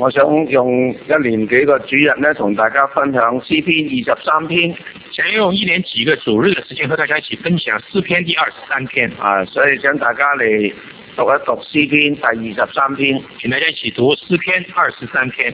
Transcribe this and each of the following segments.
我想用一連幾個主日呢，同大家分享詩篇23篇。 想用一連幾個主日的時間和大家一起分享詩篇第23篇。 所以請大家嚟讀一讀詩篇第23篇。 請大家一起讀詩篇23篇。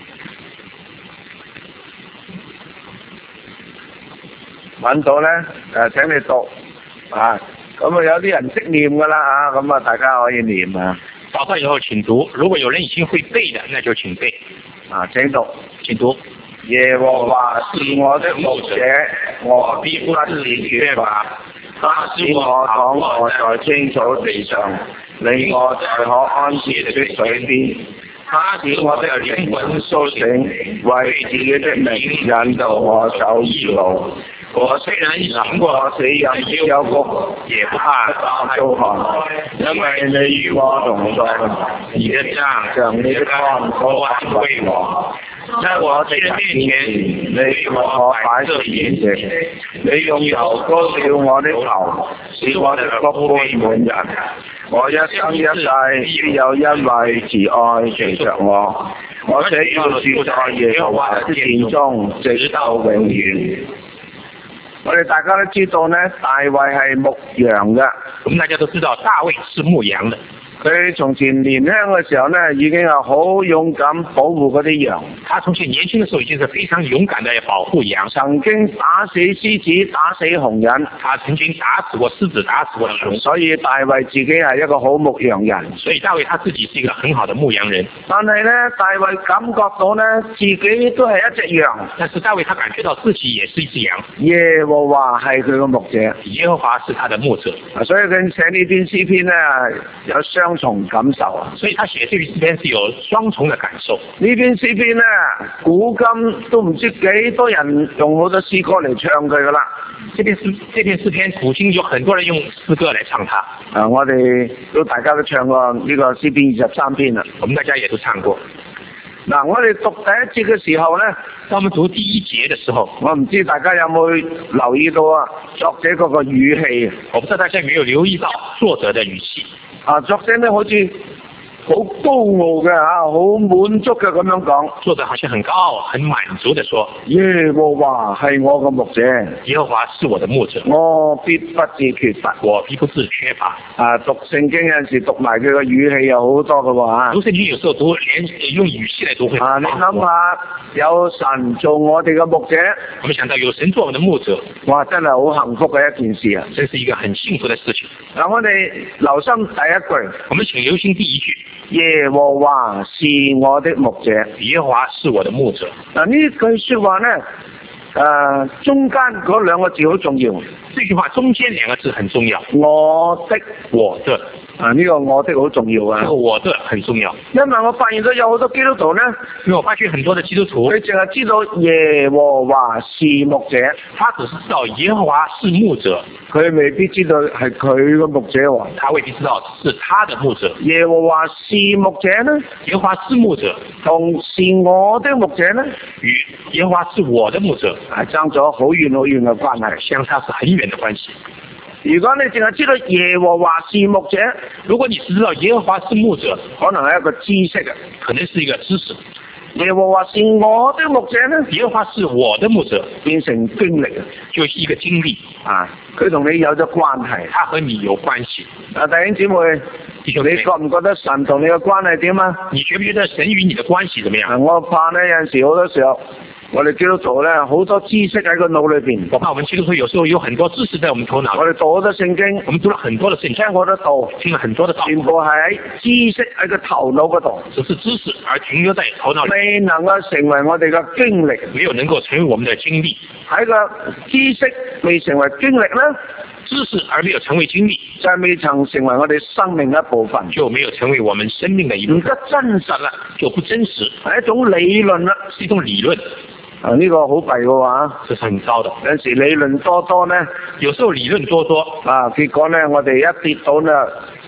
揾到呢，請你讀。咁有啲人識念㗎啦，咁大家可以念啊。 找到以後請讀，如果有人已經會背的，那就請背。 請讀。 請讀。 耶和華是我的牧者，我必不致缺乏。他使我躺臥在青草地上，領我在可安歇的水邊。他使我的靈魂甦醒，為自己的名引導我走義路。我雖然行過死蔭幽谷，也不怕遭寒，因為你與我同在，你的杖、你的竿都安慰我。在我的面前，你為我擺設筵席，你用油膏了我的頭，使我的福杯滿溢。我一生一世必有恩惠慈愛隨着我，我且要住在耶和華的殿中，直到永遠。我哋大家都知道呢，大衛係牧羊嘅。 我們大家都知道大衛是牧羊的。 佢從前年輕嘅時候呢，已經係好勇敢保護嗰啲羊。 他從前年輕嘅時候已經是非常勇敢地保護羊。 曾經打死獅子，打死熊人。 他曾經打死過獅子，打死過熊。 所以大衛自己係一個好牧羊人。 所以大衛他自己是一個很好的牧羊人。 但係呢，大衛感覺到呢，自己都係一隻羊。 但是大衛他感覺到自己也是一隻羊。 耶和華係佢個牧者。 耶和華是他的牧者。 所以佢寫呢篇詩篇呢，有雙重感受啊， 所以他寫這篇詩篇是有雙重的感受。 呢篇詩篇呢，古今都唔知幾多人用好多詩歌嚟唱佢噶啦。 這篇詩篇古今有很多人用詩歌來唱它。 我哋大家都唱過呢個詩篇23篇啦。 我們大家也都唱過。 我哋讀第一節嘅時候呢， 當我們讀第一節嘅時候， 我唔知大家有冇留意到作者嗰個語氣。 我不知道大家有沒有留意到作者的語氣。 作者呢好似好高傲嘅好滿足嘅咁樣講。 作者好像很高傲、很滿足地說： 耶和華係我嘅牧者， 耶和華是我的牧者， 我必不致缺乏。 我必不致缺乏。 讀聖經有陣時讀埋佢嘅語氣有好多嘅喎。 讀聖經有時候讀連用語氣嚟讀會。 你諗下，有神做我哋嘅牧者， 我們想到有神做我們的牧者， 哇，真係好幸福嘅一件事啊！ 這是一個很幸福的事情。 我哋留心第一句， 我們請留心第一句。 耶和華是我的牧者， 耶和華是我的牧者。 呢句說話呢，中間嗰兩個字好重要。 這句話中間兩個字很重要。 我的，呢個我的好重要啊！ 這個我的很重要。 因為我發現到有好多基督徒呢， 因為我發覺很多的基督徒， 佢淨係知道耶和華是牧者， 他只是知道耶和華是牧者， 佢未必知道係佢個牧者喎。 他未必知道是他的牧者。 耶和華是牧者呢？ 耶和華是牧者， 同是我的牧者呢？ 與耶和華是我的牧者， 爭咗好遠好遠嘅關係， 相差是很遠的關係。 如果你淨係知道耶和華是牧者， 如果你只知道耶和華是牧者， 可能係一個知識啊， 可能是一個知識。 耶和華是我的牧者呢？ 耶和華是我的牧者， 變成經歷啊， 就是一個經歷啊， 佢同你有咗關係， 他和你有關係。 弟兄姊妹，你覺唔覺得神同你嘅關係點啊？ 你覺唔覺得神與你的關係怎麼樣？ 我怕呢，有陣時好多時候，我哋基督徒咧好多知識喺個腦裏邊。 我怕我們基督徒有時候有很多知識在我們頭腦。 我哋讀好多聖經， 我們讀了很多的聖經， 聽好多道， 聽了很多的道， 全部係喺知識喺個頭腦嗰度， 只是知識而停留在頭腦裏， 未能夠成為我哋嘅經歷， 沒有能夠成為我們的經歷。 喺個知識未成為經歷咧， 知識而沒有成為經歷， 就係未曾成為我哋生命一部分， 就沒有成為我們生命的一部分， 唔得真實啦， 就不真實， 係一種理論啦， 是一種理論。 呢個好弊嘅話， 這是很糟的。 有時理論多多呢， 有時候理論多多結果呢，我哋一跌到呢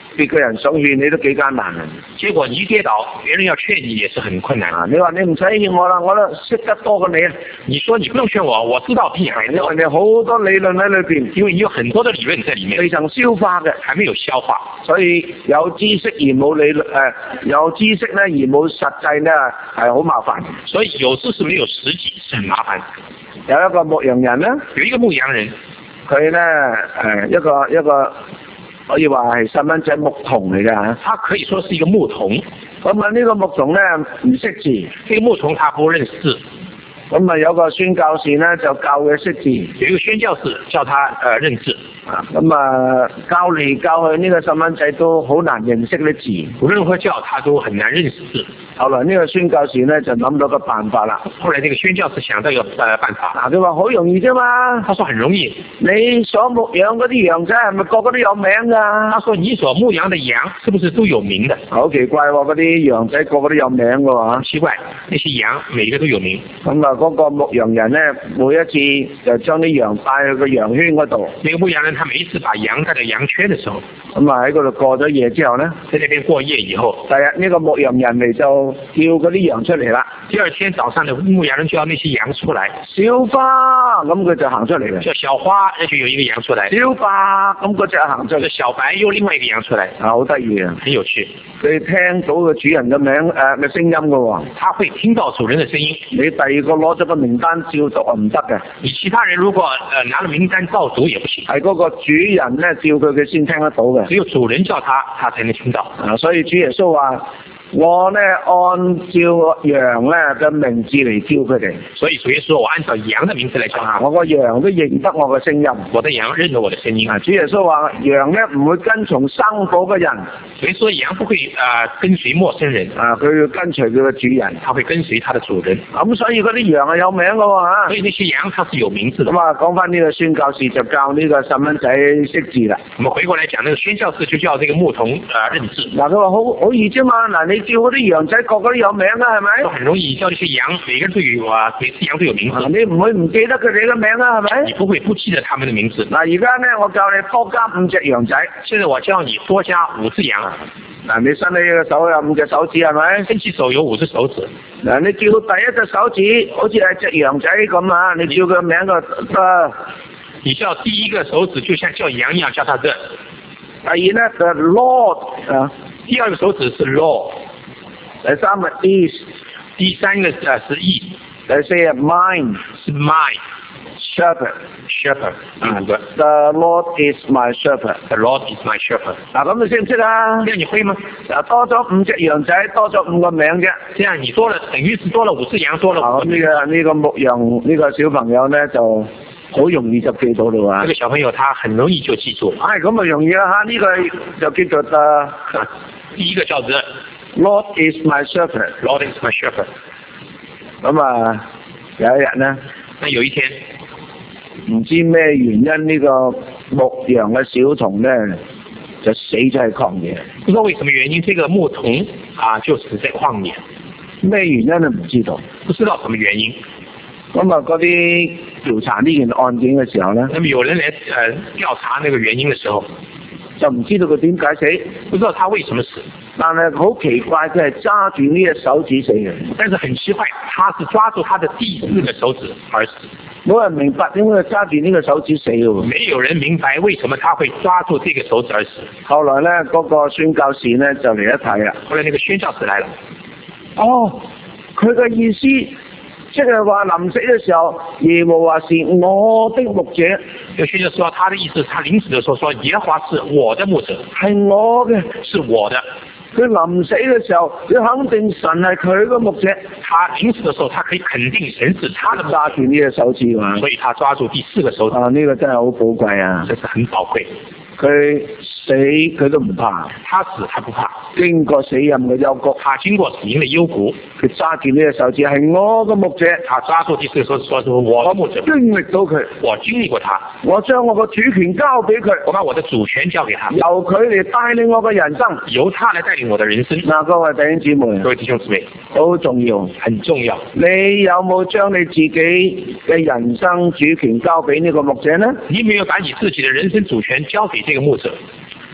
別個人想勸你都幾艱難啊！ 結果你一跌倒，別人要勸你也是很困難。 你話你唔使勸我啦，我都識得多過你啊！ 你說你不用勸我，我知道比你還多。 因為你好多理論喺裏邊， 因為你有很多的理論在裡面， 未曾消化嘅， 還沒有消化。 所以有知識而冇理論，有知識咧而冇實際咧係好麻煩。 所以有知識沒有實際是很麻煩。 有一個牧羊人咧， 有一個牧羊人， 佢咧一個可以話係細蚊仔牧童嚟嘅嚇。 他可以說是一個牧童。 咁啊呢個牧童咧唔識字， 這個牧童他不認識字。 咁啊有個宣教士咧就教佢識字， 有一個宣教士教他認字。 咁啊教嚟教去呢個細蚊仔都好難認識啲字， 無論如何教他都很難認識字。 後來呢個宣教士咧就諗到個辦法啦。 後來這個宣教士想到一個辦法。 佢話好容易啫嘛。 他說很容易。 你所牧養嗰啲羊仔係咪個個都有名㗎？ 他說你所牧養的羊是不是都有名的？ 好奇怪喎，嗰啲羊仔個個都有名㗎喎。 奇怪，那些羊每一個都有名。 咁啊嗰個牧羊人咧，每一次就將啲羊帶去個羊圈嗰度。 那個牧羊人他每一次把羊帶到羊圈的時候， 咁啊喺嗰度過咗夜之後咧， 在那邊過夜以後， 第日呢個牧羊人嚟就叫嗰啲羊出嚟啦。 第二天早上的牧羊人就要那些羊出來。 小花，咁佢就行出嚟啦。 叫小花，那就有一個羊出來。 小白，咁嗰隻行出嚟。 小白又另外一個羊出來。 好得意啊， 很有趣。 佢聽到個主人嘅名嘅聲音㗎喎。 他會聽到主人嘅聲音。 你第二個攞咗個名單照讀啊唔得嘅。 你其他人如果拿了名單照讀也不行。 係嗰個主人咧叫佢先聽得到嘅。 只有主人叫他，他才能聽到。 所以主耶穌話：我咧按照羊咧嘅名字嚟叫佢哋。 所以主耶穌我按照羊嘅名字嚟叫他。 我個羊都認得我嘅聲音。 我的羊認得我的聲音。 主耶穌話：羊咧唔會跟從生火嘅人。 所以說羊不會跟隨陌生人。 佢要跟隨佢嘅主人。 他會跟隨他的主人。 咁所以嗰啲羊係有名嘅喎。 所以那些羊它是有名字的。 咁啊，講翻呢個宣教士就教呢個細蚊仔識字啦。 我們回過來講，那個宣教士就叫這個牧童認字。 佢話好易啫嘛。你叫嗰啲羊仔個個都有名啦，係咪？ 都很容易叫呢些羊，每個人都有每次羊都有名字。 你唔會唔記得佢哋嘅名啦，係咪？ 你不會不記得他們的名字。 而家咧，我教你多加5隻羊仔。 現在我教你多加5隻羊。 你伸起個手有5隻手指，係咪？ 伸起手有5隻手指。 你叫第一隻手指，好似係隻羊仔咁啊！你叫佢名就你叫第一個手指，就像叫羊一樣，叫他的。 第二咧就 Lord 第二個手指是 Lord。 第三個 is， 第三個是 is。 第四個 mine， 是 mine。 shepherd。 The Lord is my shepherd。 The Lord is my shepherd。 咁你識唔識啊？ 這樣你會嗎？ 多咗5隻羊仔，多咗5個名啫。 這樣你多了，等於是多了5隻羊，多了5個名。 呢個牧羊呢個小朋友咧就好容易就記到啦喎。 這個小朋友他很容易就記住。 咁啊容易啦嚇，呢個就叫做第一個叫做 Lord is my shepherd。 Lord is my shepherd。 咁啊有一日咧， 那有一天唔知咩原因呢個牧羊嘅小童咧就死咗喺曠野。 不知道為什麼原因，這個牧童就死在曠野。 咩原因都唔知道。 不知道什麼原因。 咁啊嗰啲調查呢件案件嘅時候咧， 那麼有人來調查那個原因嘅時候， 就唔知道佢點解死， 不知道他為什麼死。 但係好奇怪，佢係揸住呢隻手指死嘅。 但是很奇怪，他是抓住他的第4個手指而死。 冇人明白點解佢揸住呢個手指死嘅。 沒有人明白為什麼他會抓住這個手指而死。 後來咧，嗰個宣教士咧就嚟一睇啦。 後來那個宣教士來了。 佢嘅意思即係話臨死嘅時候，耶和華是我的牧者。 有宣教士說，他的意思，他臨死的時候說，耶和華是我的牧者， 係我嘅， 是我的。 佢臨死嘅時候，佢肯定神係佢嘅牧者。 他臨死嘅時候，他可以肯定神是他的牧者。 揸住呢隻手指嘛， 所以他抓住第4個手指。 呢個真係好寶貴啊！ 這是很寶貴。 佢死佢都唔怕， 他死他不怕。 經過死蔭嘅幽谷， 他經過死蔭的幽谷， 佢揸住呢隻手指係我嘅牧者。 他抓住第4個手指，說是我的牧者。 經歷到佢， 我經歷過他， 我將我個主權交俾佢， 我把我的主權交給他， 由佢嚟帶領我嘅人生， 由他來帶領我的人生。 各位弟兄姊妹， 各位弟兄姊妹， 好重要， 很重要。 你有冇將你自己嘅人生主權交俾呢個牧者呢？ 你沒有把你自己的人生主權交給這個牧者？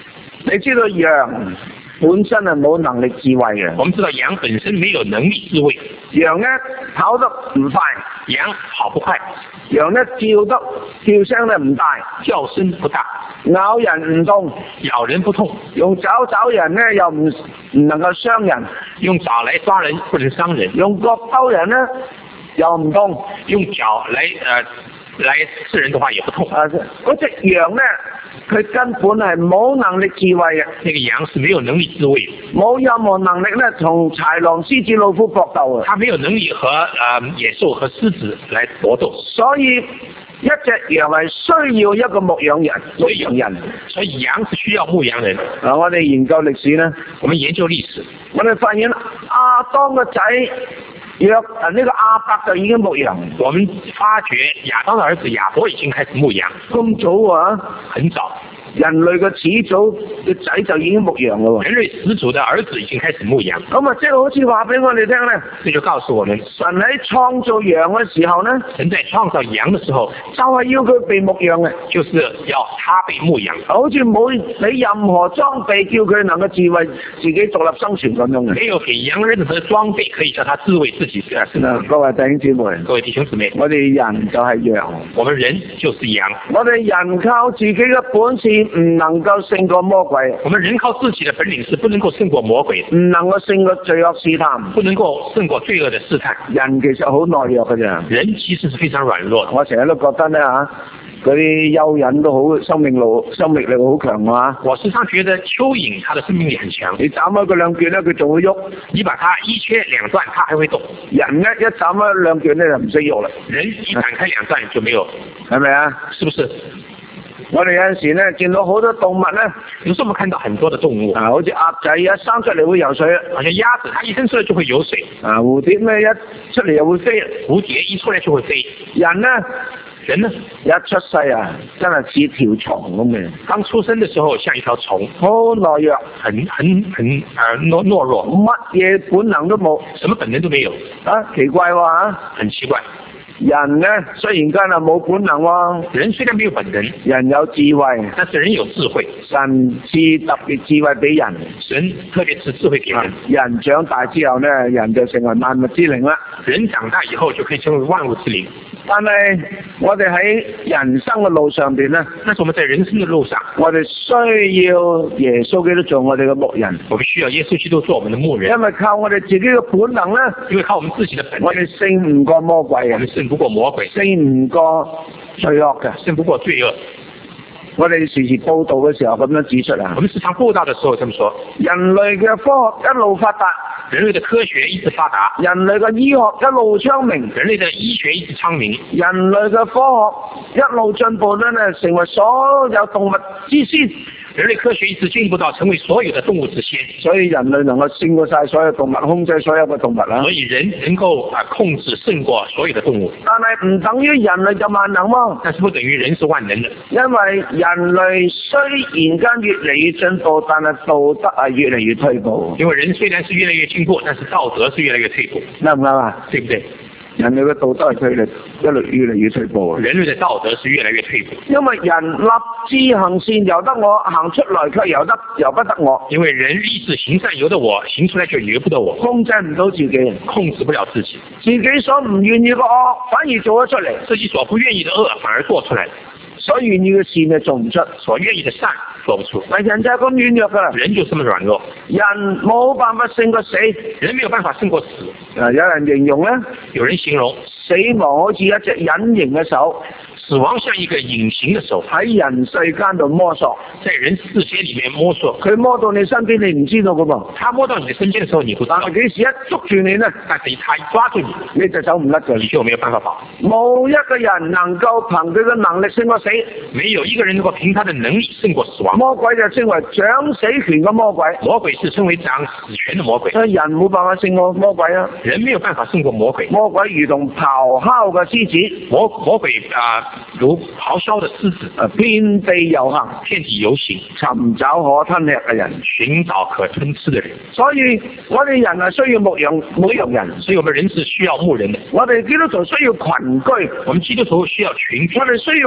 你知道羊本身係冇能力智慧嘅， 我们知道羊本身没有能力智慧， 羊咧跑得唔快， 羊跑不快， 羊咧叫聲咧唔大， 叫聲不大， 咬人唔痛， 咬人不痛， 用爪抓人咧又唔能夠傷人， 用爪來抓人不能傷人， 用角兜人咧又唔痛， 用腳來刺人的話也不痛。 嗰隻羊咧，佢根本係冇能力智慧嘅， 那個羊是沒有能力智慧， 冇任何能力咧同豺狼、獅子、老虎搏鬥嘅， 它沒有能力和野獸和獅子來搏鬥。 所以一隻羊係需要一個牧羊人， 所以羊是需要牧羊人。 我哋研究歷史咧， 我們研究歷史， 我哋發現亞當個仔呢個亞伯就已經牧羊。 我們發覺亞當的兒子亞伯已經開始牧羊， 咁早啊， 很早。 人類嘅始祖嘅仔就已經牧羊啦喎。 人類始祖的兒子已經開始牧羊。 咁啊，即係好似話俾我哋聽咧， 這就告訴我們， 神喺創造羊嘅時候咧， 神在創造羊嘅時候， 就係要佢被牧羊嘅， 就是要他被牧羊。 好似冇俾任何裝備叫佢能夠自為自己獨立生存咁樣嘅。 沒有給羊任何裝備可以叫他自為自己生存。 各位弟兄姊妹， 各位弟兄姊妹， 我哋人就係羊， 我們人就是羊。 我哋人靠自己嘅本事唔能夠勝過魔鬼， 我們人靠自己的本領是不能夠勝過魔鬼的， 唔能夠勝過罪惡試探， 不能夠勝過罪惡的試探。 人其實好懦弱嘅啫， 人其實是非常軟弱的。 我成日都覺得咧嗰啲蚯蚓都好生命力好強啊！ 我時常覺得蚯蚓它的生命力很強， 你斬開佢兩橛咧，佢仲會喐； 你把它一切兩斷，它還會動。 人咧一斬開兩橛咧就唔識喐啦。 人一斬開兩斷就沒有， 係咪啊？ 是不是？ 我哋有陣時咧見到好多動物咧， 有時我們看到很多的動物好似鴨仔一生出嚟會游水， 好像鴨子，它一生出來就會游水。 蝴蝶咩一出嚟又會飛， 蝴蝶一出來就會飛。 人呢一出世真係似條蟲咁嘅。 剛出生的時候像一條蟲， 好懦弱， 很懦弱， 乜嘢本能都冇， 什麼本能都沒有。 奇怪喎很奇怪。 人呢雖然間冇本能喎， 人雖然沒有本能， 人有智慧， 但是人有智慧。 神賜特別智慧俾人， 神特別賜智慧給人。 人長大之後呢，人就成為萬物之靈啦。 人長大以後就可以成為萬物之靈。 但係我哋喺人生嘅路上邊呢， 但是我們在人生的路上， 我哋需要耶穌基督做我哋嘅牧人。 我們需要耶穌基督做我們的牧人。 因為靠我哋自己嘅本能呢， 因為靠我們自己的本能， 我哋勝唔過魔鬼， 我們勝不過魔鬼， 勝唔過罪惡嘅， 勝不過罪惡。 我哋時時報道嘅時候咁樣指出我們時常報道的時候這麼說， 人類嘅科學一路發達， 人類的科學一直發達， 人類嘅醫學一路昌明， 人類的醫學一直昌明， 人類嘅科學一路進步咧，成為所有動物之先。 人類科學一直進步到成為所有的動物之先， 所以人類能夠勝過晒所有動物，控制所有嘅動物啦。 所以人能夠控制勝過所有的動物。 但係唔等於人類就萬能喎。 但是不等於人是萬能的。 因為人類雖然間越嚟越進步，但係道德係越嚟越退步。 因為人雖然是越來越進步，但是道德是越來越退步。 啱唔啱啊？ 對不對？ 人類嘅道德係越嚟越退步。 人類的道德是越來越退步。 因為人立志行善由得我，行出來卻由不得我。 因為人立志行善由得我，行出來卻由不得我。 控制唔到自己， 控制不了自己。 自己所唔願意嘅惡反而做咗出嚟， 自己所不願意的惡反而做出來。 所願意嘅善就做唔出， 所願意的善做不出。 人就係咁軟弱噶啦， 人就這麼軟弱。 人冇辦法勝過死， 人沒有辦法勝過死。 有人形容呢， 有人形容死亡好似一隻隱形嘅手。 死亡像一個隱形的手， 喺人世間度摸索， 在人世間裏面摸索。 佢摸到你身邊，你唔知道噶噃。 他摸到你的身邊的時候，你不知道。 但係幾時一捉住你呢？ 但是他一抓住你， 你就走唔甩嘅， 你就沒有辦法跑。 冇一個人能夠憑佢嘅能力勝過死， 沒有一個人能夠憑他的能力勝過死亡。 魔鬼就稱為掌死權嘅魔鬼， 魔鬼是稱為掌死權的魔鬼。 所以人冇辦法勝過魔鬼啊！ 人沒有辦法勝過魔鬼。 魔鬼如同咆哮嘅獅子， 魔鬼如咆哮的獅子， 遍地遊行， 遍地遊行， 尋找可吞吃嘅人， 尋找可吞吃的人。 所以我哋人係需要牧羊人， 所以我們人是需要牧人的。 我哋基督徒需要群居， 我們基督徒需要群居。 我哋需要教會，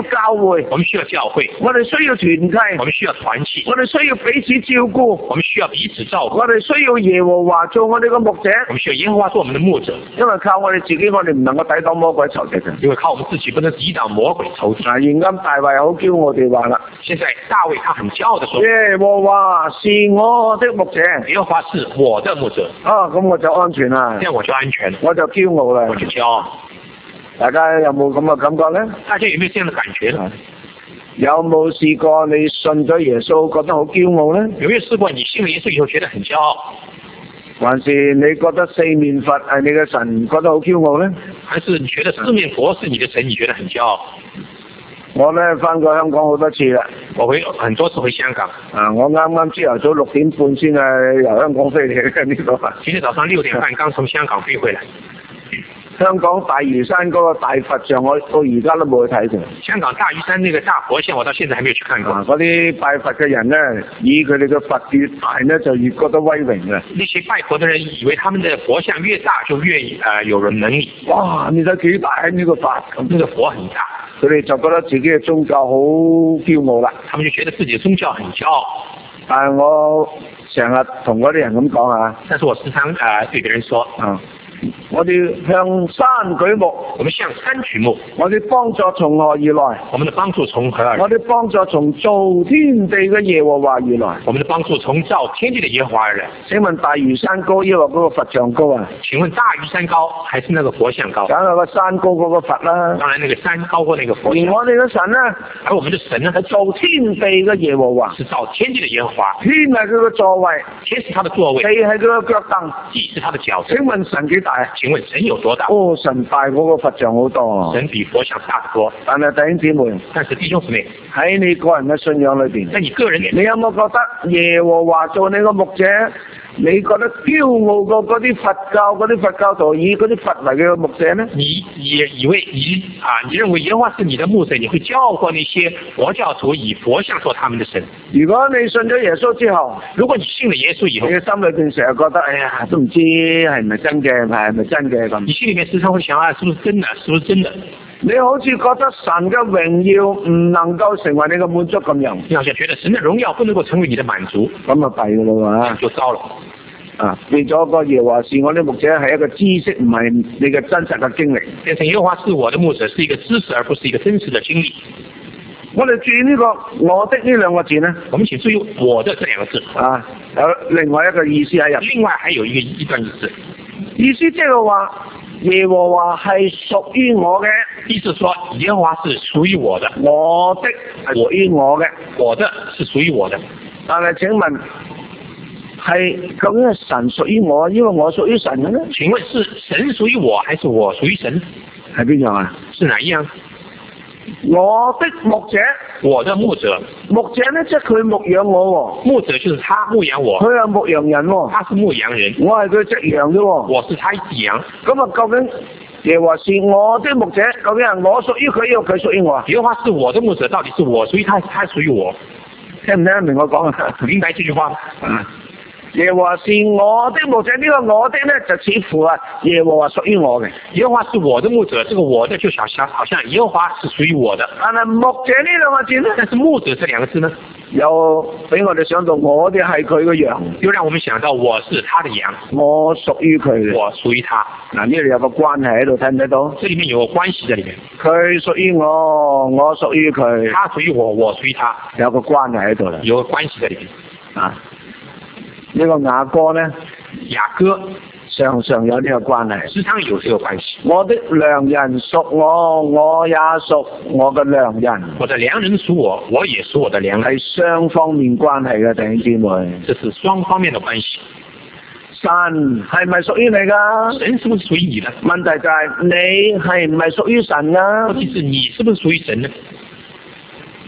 會， 我们需要教会， 我哋需要團契， 我们需要团契， 我哋需要彼此照顧， 我们需要彼此照顾， 我哋需要耶和華做我哋嘅牧者， 我们需要耶和华做我们的牧者， 因為靠我哋自己，我哋唔能夠抵擋魔鬼仇敵嘅。 因为靠我们自己不能抵挡魔鬼仇敌。 現今大衛好驕傲地話啦， 现在大卫他很骄傲的说， 耶和華是我的牧者， 耶和华是我的牧者， 咁我就安全啦这，样我就安全了， 我就驕傲啦我。就骄傲。 大家有冇咁嘅感覺呢？ 大家有没有这样的感觉呢？ 有冇試過你信咗耶穌覺得好驕傲呢？ 有没有试过你信了耶稣以后覺得很骄傲， 還是你覺得四面佛係你嘅神覺得好驕傲呢？ 还是你覺得四面佛是你的神，你覺得很驕傲？ 我呢翻過香港好多次啦， 我很多次回香港， 我啱啱朝頭早6點半先由香港飛嚟呢度。 今天早上6點半剛從香港飛回來。 香港大嶼山嗰個大佛像，我到而家都冇去睇佢。 香港大嶼山那個大佛像，我到現在還沒有去看過。 嗰啲拜佛嘅人呢，以佢哋嘅佛越大呢，就越覺得威榮嘅。 那些拜佛的人以為他們的佛像越大就越有人能力。 哇！你睇幾大呢個佛， 那個佛很大， 佢哋就覺得自己嘅宗教好驕傲啦。 他們就覺得自己的宗教很驕傲。 但係我成日同嗰啲人咁講啊， 但是我時常對別人說， 我哋向山舉目， 我們向山舉目， 我哋幫助從何而來？ 我們的幫助從何而來？ 我哋幫助從造天地嘅耶和華而來。 我們的幫助從造天地的耶和華而來。 請問大嶼山高抑或嗰個佛像高啊？ 請問大嶼山高還是那個佛像高？ 梗係個山高過個佛啦。 當然那個山高過那個佛像。 而我哋嘅神呢？ 而我們的神呢？ 係造天地嘅耶和華。 是造天地的耶和華。 天係佢嘅座位， 天是他的座位。 地係佢嘅腳凳， 地是他的腳。 請問神幾大？ 請問神有多大？ 哦，神大過個佛像好多。 神比佛像大得多。 但係弟兄姊妹， 但是弟兄姊妹喺你個人嘅信仰裏邊， 在你個人裏面， 你有冇覺得耶和華做你個牧者？你覺得驕傲過嗰啲佛教徒以嗰啲佛為佢嘅牧者呢？ 你認為耶和華是你的牧者，你會驕傲過那些佛教徒以佛像做他們的神。 如果你信咗耶穌之後， 如果你信了耶穌以後， 你嘅心裏邊成日覺得，哎呀，都唔知係咪真嘅，係咪真嘅咁。 你心裏面時常會想啊，是不是真的？是不是真的？ 你好似覺得神嘅榮耀唔能夠成為你嘅滿足咁樣。 你好像覺得神的榮耀不能夠成為你的滿足， 咁啊弊噶啦喎， 就糟了。 變咗個耶和華是我啲牧者係一個知識，唔係你嘅真實嘅經歷。 變成耶和華是我的牧者，是一個知識，而不是一個真實的經歷。 我哋注意呢個我的呢兩個字呢， 我們請注意我的這兩個字有另外一個意思喺入。 另外還有一段意思， 意思即係話耶和華係屬於我嘅， 意思說耶和華是屬於我的， 我的係屬於我嘅， 我的是屬於我的。 但係請問係究竟係神屬於我，因為我屬於神嘅呢？ 請問是神屬於我，還是我屬於神？ 係邊樣啊？ 是哪一樣？ 我的牧者， 我的牧者， 牧者呢即係佢牧養我喎， 牧者就是他牧養我， 佢係牧羊人喎， 他是牧羊人， 我係佢隻羊啫喎， 我是他羊。 咁啊，究竟耶和華是我的牧者，究竟係我屬於佢，又佢屬於我啊？ 耶和華是我的牧者，到底是我屬於他，他屬於我？ 聽唔聽得明我講啊？ 明白這句話嗎？ 耶和華是我的牧者，呢個我的呢就似乎啊耶和華屬於我嘅。 耶和華是我的牧者，這個我的就好像耶和華是屬於我的。 但係牧者呢兩個字呢？ 但是牧者這兩個字呢？ 又俾我哋想到我哋係佢嘅羊， 又讓我們想到我是他的羊， 我屬於佢嘅， 我屬於他。 嗱，呢度有個關係喺度，睇唔睇到？ 這裡面有個關係在裡面。 佢屬於我，我屬於佢。 他屬於我，我屬於他。 有個關係喺度啦。 有個關係在裡面。 呢個雅歌呢？ 雅歌常常有呢個關係。 時常有這個關係。 我的良人屬我，我也屬我嘅良人。 我的良人屬我，我也屬我的良人。 係雙方面關係嘅，弟兄姊妹。 這是雙方面的關係。 神係咪屬於你㗎？ 神是不是屬於你的？ 問題就係你係唔係屬於神㗎？ 問題是你是不是屬於神呢？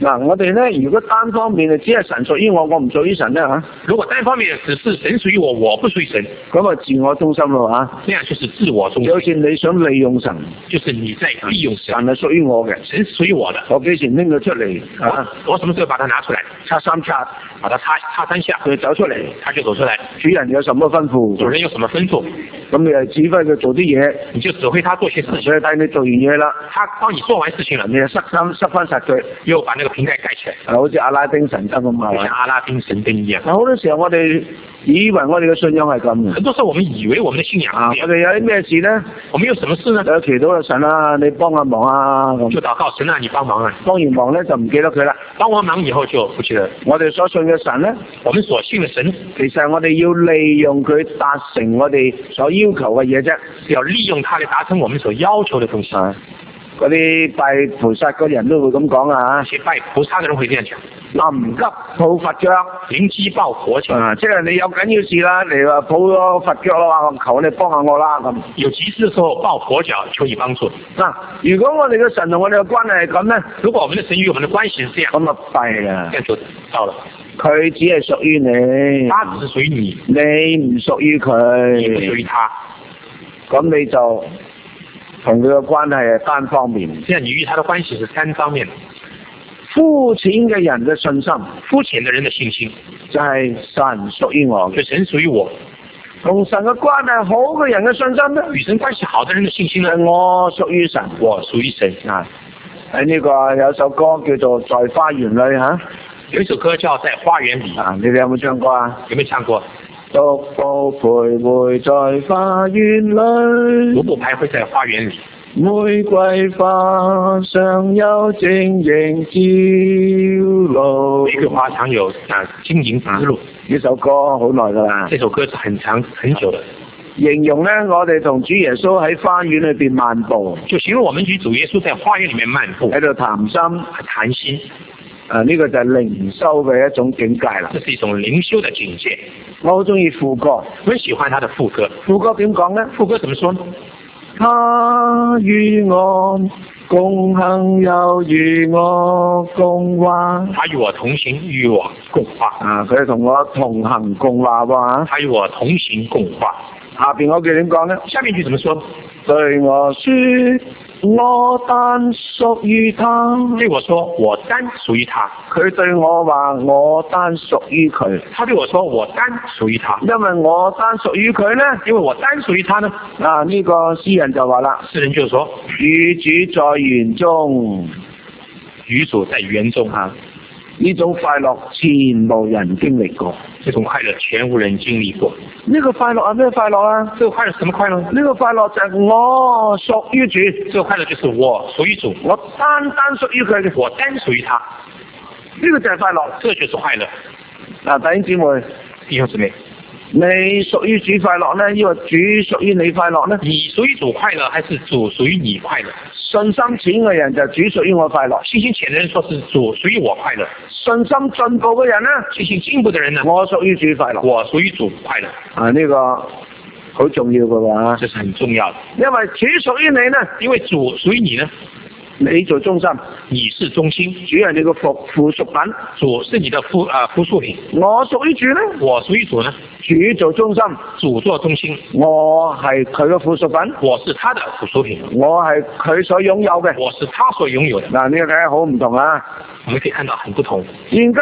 嗱，我哋咧如果單方面只係神屬於我，我唔屬於神咧嚇， 如果單方面只是神屬於我，我不屬於神， 咁啊自我中心咯嚇， 那樣就是自我中就好心， 似你想利用神， 就是你在利用神， 神係屬於我嘅， 神是屬於我的。 我幾時拎佢出嚟啊？ 我什麼時候把它拿出來， 擦三擦， 把它擦三下， 佢走出嚟， 它就走出來。 主人有什麼吩咐， 主人有什麼吩咐， 咁你係指揮佢做啲嘢， 你就指揮他做些事情。 佢帶你做完嘢啦， 他幫你做完事情了， 你就塞翻實佢， 又把那個瓶蓋蓋起來， 好似阿拉丁神燈咁係嘛？ 就像阿拉丁神燈一樣。 好多時候我哋以為我哋嘅信仰係咁嘅。 很多時候我們以為我們的信仰啊！ 是這樣， 我哋有啲咩事咧？ 我們有什麼事呢？ 有祈禱啊，神啊，你幫下忙啊咁。 就禱告神啊，你幫忙啊！ 幫完忙咧就唔記得佢啦。 幫完忙以後就不記得。 我哋所信嘅神咧， 我們所信的神其實我哋要利用佢達成我哋所要求嘅嘢啫。 是要利用它來達成我們所要求的東西。 嗰啲拜菩薩嗰人都會咁講啊那些拜菩薩的人會這樣講： 臨急抱佛腳。 靈機抱佛腳。 即係你有緊要事啦，你話抱咗佛腳啦，求你幫下我啦咁。 有急事的時候抱佛腳，求你幫助。 嗱，如果我哋嘅神同我哋嘅關係係咁咧， 如果我們的神與我們的關係是這樣， 咁啊弊啊！ 這樣就到了。 佢只係屬於你， 他只是屬於你， 你唔屬於你不佢， 屬於他。 咁你就同佢嘅關係係單方面。 這樣你與他的關係是單方面的。 膚淺嘅人嘅信心， 膚淺的人的信心就係神屬於我嘅。 就神屬於我。 同神嘅關係好嘅人嘅信心咧， 與神關係好的人的信心呢？ 係我屬於神， 我屬於神啊！喺呢個有首歌叫做《在花園裏》嚇， 有一首歌叫《在花園裡》， 啊！你哋有冇唱過啊？ 有沒有唱過？ 獨步徘徊在花園裏， 獨步徘徊在花園裡， 玫瑰花上有晶瑩之路。 玫瑰花常有晶瑩之路。 呢首歌好耐噶啦， 這首歌是很長很久的， 形容咧我哋同主耶穌喺花園裏邊漫步， 就形容我們與主耶穌在花園裡面漫步， 喺度談心。 談心。 呢個就係靈修嘅一種境界啦。 這是一種靈修的境界。 我好中意副歌， 我很喜歡他的副歌。 副歌點講咧？ 副歌怎麼說呢？ 他與我共行，又與我共話。 他與我同行，與我共話。 啊，佢同我同行共話喎。 他與我同行共話。 下邊嗰句點講咧？ 下面句怎麼說？ 對我說，我單屬於他。 對我說，我單屬於他。 佢對我話，我單屬於佢。 他對我說，我單屬於他。 因為我單屬於佢咧， 因為我單屬於他呢。 啊，呢個詩人就話啦， 詩人就說， 與主在園中， 與主在園中啊， 呢種快樂前無人經歷過。 這種快樂前無人經歷過。 呢個快樂係咩快樂啊？ 這個快樂是什麼快樂？ 呢個快樂就係我屬於主。 這個快樂就是我屬於主， 我單屬於佢嘅， 我單屬於他。 呢個就係快樂。 這就是快樂。 嗱，弟兄姊妹， 弟兄姊妹， 你屬於主快樂咧，抑或主屬於你快樂咧？ 你屬於主快樂，還是主屬於你快樂？ 信心淺嘅人就主屬於我快樂， 信心淺的人說是主屬於我快樂。 信心進步嘅人呢？ 信心進步的人呢？ 我屬於主快樂， 我屬於主快樂。 啊，呢個好重要嘅話， 這是很重要的。 因為主屬於你呢， 因為主屬於你呢， 你做中心， 你是中心， 主係你個附屬品， 主是你的附屬品。 我屬於主呢， 我屬於主呢， 主做中心， 主做中心， 我係佢嘅附屬品， 我是他的附屬品， 我係佢所擁有嘅， 我是他所擁有的。 嗱，呢個睇下好唔同啊！ 我們可以看到很不同。 現今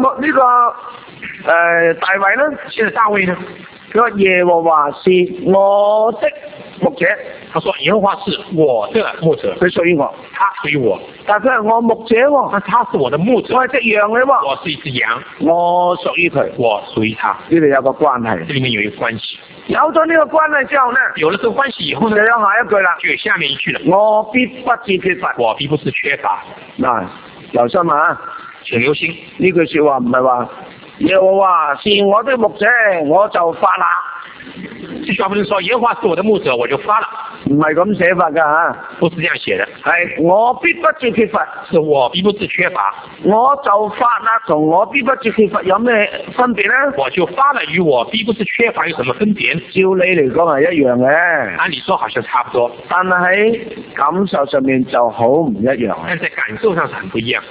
大衛呢， 現在大衛呢， 佢話耶和華是我的牧者， 他說耶和華是我的牧者， 佢屬於我， 他屬於我， 但佢係我牧者喎， 但他是我的牧者， 我係隻羊嚟喎， 我是一隻羊， 我屬於佢， 我屬於他， 呢度有個關係， 這裏面有一個關係。 有咗呢個關係之後呢， 有了這個關係以後呢， 就有下一句啦， 就有下面一句了， 我必不致缺乏， 我必不致缺乏。 嗱，留心啊， 請留心呢句說話唔係話耶和華是我的牧者，我就發啦。 這句話不是說耶和華是我的牧者，我就發了， 唔係咁寫法噶吓， 不是這樣寫的， 係我必不致缺乏， 是我必不致缺乏， 我就發啦，同我必不致缺乏有咩分別呢？ 我就發了，與我必不致缺乏有什麼分別？ 照理嚟講係一樣嘅， 按理說好像差不多， 但係喺感受上面就好唔一樣。 但在感受上是很不一樣。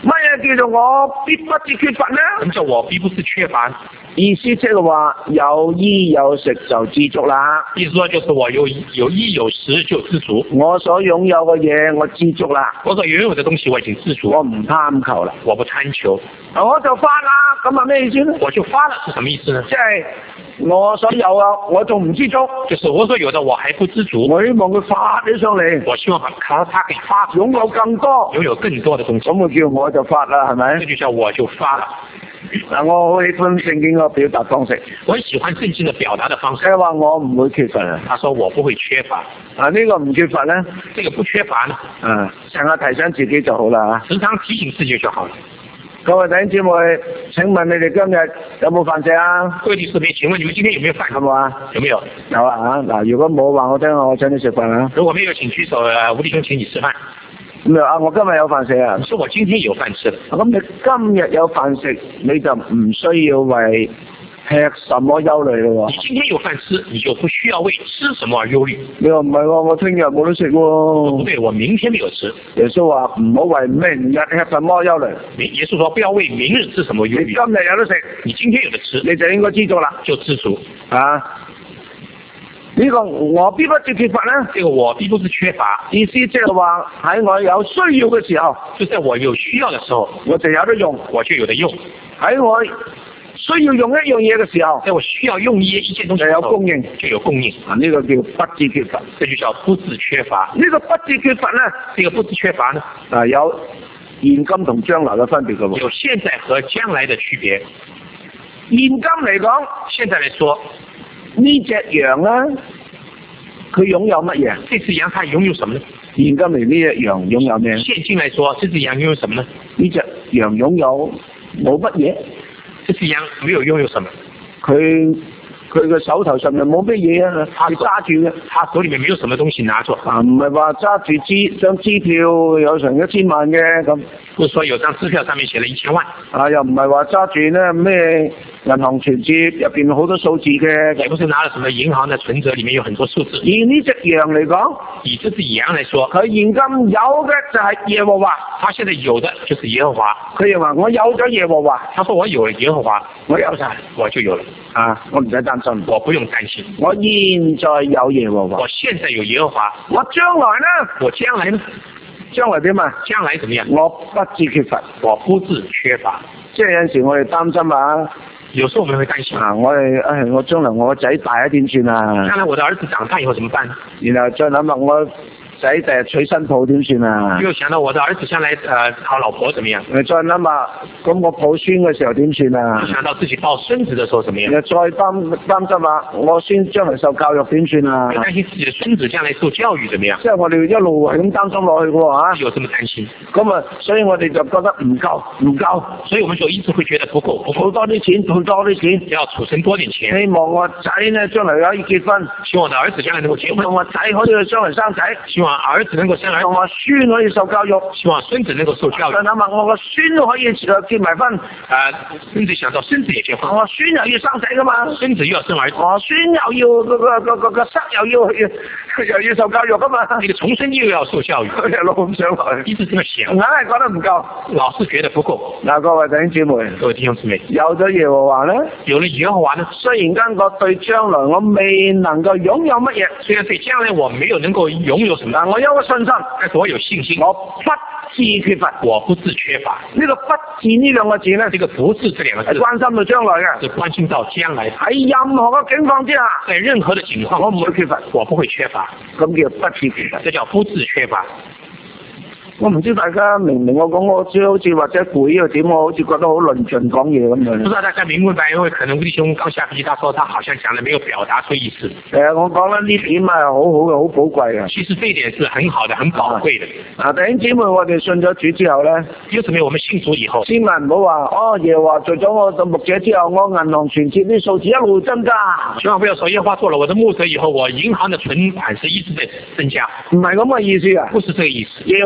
乜嘢叫做我必不至缺乏呢？ 什麼叫我必不是缺乏？ 意思即係話有衣有食就知足啦。 意思說就是我有衣有食就知足。 我所擁有嘅嘢我知足啦。 我所擁有嘅東西我已經知足。 我唔貪求啦。 我不貪求。 我就發啦，咁係咩意思呢？ 我就發了是什麼意思呢？ 即係我所有啊，我仲唔知足。 就是我所有的我還不知足。 我希望佢發起上嚟。 我希望它可以發， 擁有更多， 擁有更多的東西。 咁佢叫我就發啦，係咪？ 這就叫我就發了。 嗱，我好喜歡聖經個表達方式。 我很喜歡聖經的表達的方式。 即係話我唔會缺乏啊。 他說我不會缺乏。 呢個唔缺乏呢？ 這個不缺乏呢？ 成日提醒自己就好啦。 時常提醒自己就好了。 各位弟兄姊妹，請問你哋今日有冇飯食啊？ 各位弟兄姊妹，請問你們今天有沒有飯？ 有冇啊？ 有沒有？ 有啊！嗱，如果冇話我聽，我請你食飯啊。 如果沒有，請舉手，吳弟兄請你吃飯。 咁啊！我今日有飯食啊！ 你說我今天有飯吃。 咁你今日有飯食，你就唔需要為吃什麼憂慮咯。 你今天有飯吃，你就不需要為吃什麼而憂慮。 你話唔係喎，我聽日冇得食喎。 不對，我明天沒有吃。 耶穌話唔好為明日吃什麼憂慮。 耶穌說不要為明日吃什麼憂慮。 你今日有得食， 你今天有得吃， 你就應該知足啦， 就知足啊！呢個我必不至缺乏呢？ 這個我必不是缺乏， 意思即係話喺我有需要嘅時候， 就在我有需要嘅時候， 我就有得用， 我就有得用。 喺我需要用一樣嘢嘅時候， 在我需要用一件東西就有供應， 就有供應。 呢個叫不至缺乏， 這就叫不至缺乏。 呢個不至缺乏呢？ 這個不至缺乏呢？ 有現今同將來嘅分別嘅喎。 有現在和將來嘅區別。 現今嚟講， 現在嚟說， 呢隻羊呢，佢擁有乜嘢？ 這隻羊它擁有什麼呢？ 現今嚟呢隻羊擁有咩？ 現今來說，這隻羊擁有什麼呢？ 呢隻羊擁有冇乜嘢？ 這隻羊沒有擁有什麼。 佢嘅手頭上面冇乜嘢啊，佢揸住嘅， 他手裏面沒有什麼東西拿住。 唔係話揸住張支票有成1000萬嘅咁。 不是說有張支票上面寫了1000萬。 又唔係話揸住咧咩銀行存折入邊好多數字嘅。 也不是拿了什麼銀行的存折裏面有很多數字。 以呢隻羊嚟講， 以這隻羊來說， 佢現今有嘅就係耶和華。 他現在有的就是耶和華。 佢又話我有咗耶和華。 他說我有了耶和華， 我有晒， 我就有了。 我唔使擔心， 我不用擔心。 我現在有耶和華， 我現在有耶和華。 我將來呢？ 我將來呢？ 將來點啊？ 將來怎麼樣？ 我不至缺乏， 我不至缺乏。 即係有陣時我哋擔心啊。 有時候我們會擔心我將來我個仔大一點算啊？ 將來我的兒子長大以後怎麼辦？ 然後再諗下我仔第日娶新抱點算啊？ 又想到我的兒子將來討老婆怎麼樣？ 再諗下咁我抱孫嘅時候點算啊？ 想到自己抱孫子的時候怎麼樣？ 再擔心下我孫將來受教育點算啊？ 擔心自己的孫子將來受教育怎麼樣？ 即係我哋一路係咁擔心落去嘅喎有這麼擔心？ 咁所以我哋就覺得唔夠， 所以我們就一直會覺得不夠， 儲多啲錢， 要儲存多點錢。 希望我仔呢將來可以結婚， 希望我的兒子將來能夠結婚， 我仔可以將來生仔， 希望兒子能夠生兒子， 我孫可以受教育， 希望孫子能夠受教育。 再諗下我個孫都可以結埋婚， 甚至想到孫子也結婚， 我孫又要生仔噶嘛， 孫子又要生兒子， 我孫又要個室又要受教育噶嘛， 你的重生又要受教育， 一路咁上來， 一直這麼想， 硬係覺得唔夠， 老是覺得不夠。 各位弟兄姊妹， 各位弟兄姊妹， 有咗耶和華呢？ 有了耶和華呢？ 雖然間我對將來我未能夠擁有乜嘢， 雖然對將來我沒有能夠擁有什麼， 但我有個信心， 但是我有信心， 我不至缺乏， 我不至缺乏。 呢個不至呢兩個字呢， 這個不至這兩個字係關心到將來嘅， 是關心到將來。 喺任何嘅境況之下， 在任何的情況， 我唔會缺乏， 我不會缺乏， 咁叫不至缺乏， 這叫不至缺乏。 我唔知大家明唔明我講，我好似或者攰又點，我好似覺得好論盡講嘢咁樣。 不知道大家明唔明白？因為可能吳弟兄剛下筆，他說他好像講的沒有表達出意思。 我講得呢點係好好嘅，好寶貴嘅。 其實這一點是很好的，很寶貴的。 弟兄姊妹，我哋信咗主之後咧， 弟兄姊妹，我們信主以後， 千萬唔好話耶和華做咗我嘅牧者之後，我銀行存折啲數字一路增加。 千萬不要說耶和華做了我的牧者以後，我銀行的存款是一直在增加。 唔係咁嘅意思啊， 不是這個意思。 耶和華做咗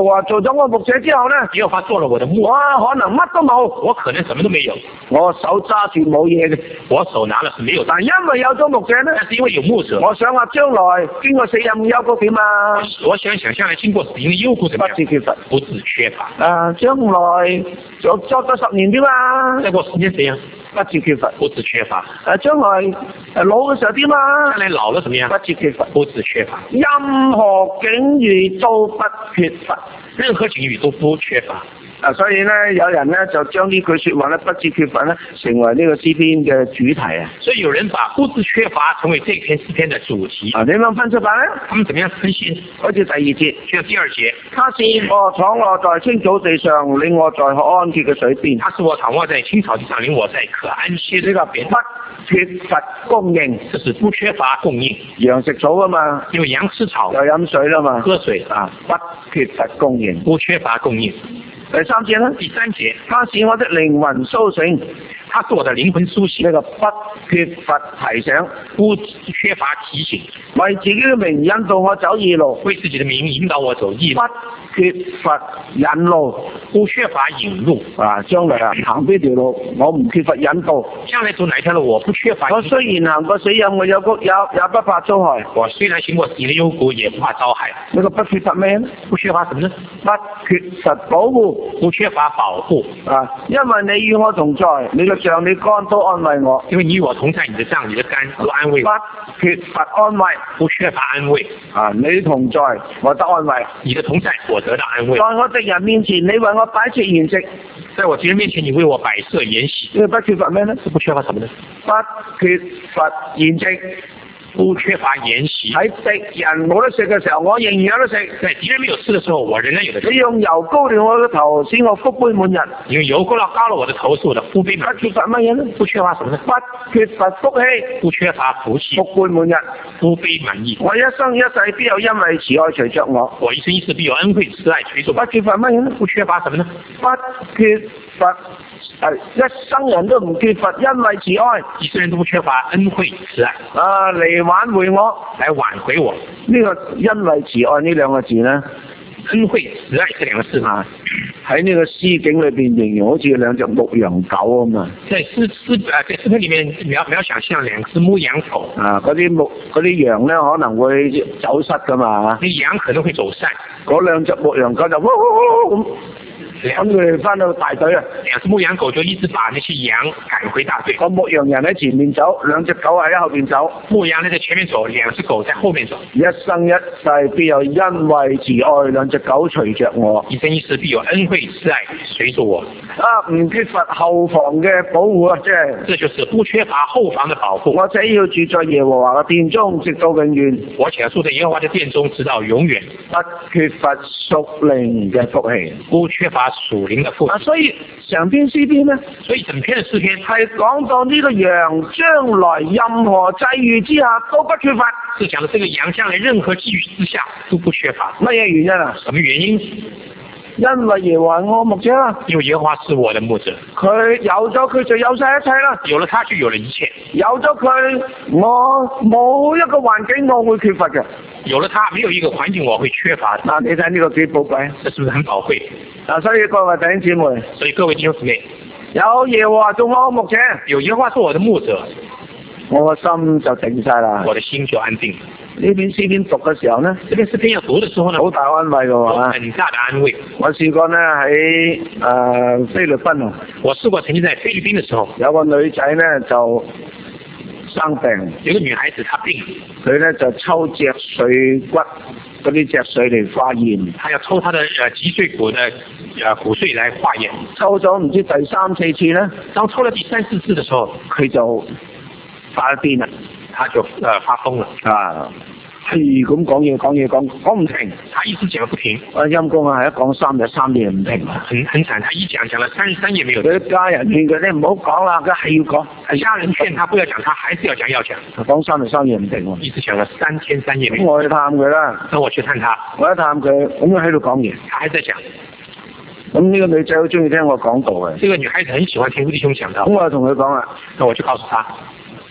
咗我牧者之後呢， 耶和華做了我的牧， 我可能乜都冇， 我可能什麼都沒有， 我手揸住冇嘢嘅， 我手拿了是沒有的， 但因為有咗牧者呢， 但是因為有牧者， 我想話將來經過死蔭幽谷點啊？ 我想將來經過死蔭的幽谷怎麼樣？ 不致缺乏， 不致缺乏。 將來作咗10年點啊？ 再過10年怎樣？ 不致缺乏， 不致缺乏。 將來老嘅時候點啊？ 將來老了怎麼樣？ 不致缺乏， 不致缺乏。 任何境遇都不缺乏， 任何境遇都不缺乏。 所以呢，有人呢就將呢句說話呢，不致缺乏呢，成為呢個詩篇嘅主題啊。 所以有人把不致缺乏成為這篇詩篇的主題。 點樣分出法呢？ 他們怎麼樣分析？ 好似第2節， 就第2節， 他是我躺臥在青草地上，領我在可安歇嘅水邊。 他是我躺臥在青草地上，領我在可安歇的邊。 不缺乏供應， 這是不缺乏供應。 羊食草啊嘛， 因為羊吃草， 又飲水啦嘛， 喝水啊， 不缺乏供應， 不缺乏供應。 第3節呢？ 第3節， 他使我的靈魂甦醒， 他是我的靈魂甦醒。 呢個不缺乏提醒， 不缺乏提醒， 為自己嘅名引導我走義路， 為自己的名引導我走義路， 不缺乏引路， 不缺乏引路。 將來行邊條路，我唔缺乏引導。 將來走哪條路，我不缺乏引導。 我雖然行過死蔭嘅幽谷，也不怕遭害。 我雖然行過死蔭的幽谷，也不怕遭害。 呢個不缺乏咩呢？ 不缺乏什麼呢？ 不缺乏保護， 不缺乏保護。 因為你與我同在，你嘅杖你竿都安慰我。 因為你與我同在，你的杖你的竿都安慰我。 不缺乏安慰， 不缺乏安慰。 你同在，我得安慰。 你的同在，我得到安慰。 在我敵人面前，你為我擺設筵席。 在我敵人面前，你為我擺設筵席。 呢個不缺乏咩呢？ 不缺乏什麼呢？ 不缺乏筵席。 不缺乏筵席。 喺敵人冇得食嘅時候，我仍然有得食。 在敵人沒有吃的時候，我仍然有得食。 你用油膏了我嘅頭，使我福杯滿溢。 用油膏了我的頭，使我的福杯滿溢。 不缺乏乜嘢呢？ 不缺乏什麼呢？ 不缺乏福氣。 不缺乏福氣。 福杯滿溢。 福杯滿溢。 我一生一世必有恩惠慈愛隨着我。 我一生一世必有恩惠慈愛隨着我。 不缺乏乜嘢呢？ 不缺乏什麼呢？ 不缺乏。一生人都唔缺乏恩惠慈愛， 一生人都不缺乏恩惠慈愛。 嚟挽回我， 來挽回我。 呢個恩惠慈愛呢兩個字呢， 恩惠慈愛這兩個字喺呢個詩境裏邊形容好似兩隻牧羊狗啊嘛。 在詩篇裏面描想像兩隻牧羊狗。 嗰啲羊咧可能會走失噶嘛。 啲羊可能會走散。 嗰兩隻牧羊狗就咁。咁佢哋翻到大隊啊！ 兩隻牧羊狗就一直把那些羊趕回大隊。 個牧羊人喺前面走，兩隻狗喺後邊走。 牧羊人在前面走，兩隻狗在後面走。 一生一世必有恩惠慈愛，兩隻狗隨着我。 一生一世必有恩惠慈愛隨着我。 唔缺乏後防嘅保護啊！即係。 這就是不缺乏後防的保護。 我且要住在耶和華嘅殿中，直到永遠。 我且要住在耶和華的殿中，直到永遠。 不缺乏屬靈嘅福氣。 不缺乏屬靈的福氣。 所以成篇詩篇呢， 所以整篇的詩篇係講到呢個羊將來任何際遇之下都不缺乏。 是講到這個羊將來任何際遇之下都不缺乏。 乜嘢原因啊？ 什麼原因？ 因為耶和華我牧者啦。 因為耶和華是我的牧者。 佢有咗佢就有晒一切啦。 有了他就有了一切。有咗佢，我冇一個環境我會缺乏嘅。 有了他，沒有一個環境我會缺乏。 嗱，你睇呢個幾寶貴？ 這是不是很寶貴？ 所以各位弟兄姊妹， 各位弟兄姊妹， 有耶和華做我牧者， 有耶和華做我的牧者， 我個心就定晒啦。 我的心就安定。 呢篇詩篇讀嘅時候呢， 這篇詩篇要讀的時候呢， 好大安慰嘅喎。 很大的安慰。 我試過呢喺菲律賓啊， 我試過曾經在菲律賓的時候， 有個女仔呢就生病， 有個女孩子她病， 佢呢就抽脊髓骨嗰啲脊髓嚟化驗， 她要抽她的脊髓骨的骨髓來化驗， 抽咗唔知第3、4次呢， 當抽了第3、4次的時候， 佢就發癲啦， 他就發瘋了係咁講嘢講唔停， 他一直講不停。 陰公啊，係一講3日3夜唔停， 很慘。他一講了3日3夜沒有。 佢家人勸佢你唔好講啦，佢係要講。 家人勸他不要講，他還是要講。 講3日3夜唔停喎。 一直講了3天3夜沒有。 咁我去探佢啦。 我去探他。 我一探佢，咁佢喺度講嘢。 他還在講。 咁呢個女仔好中意聽我講道嘅。 這個女孩子很喜歡聽弟兄講道。 咁我就同佢講啦， 那我就告訴他。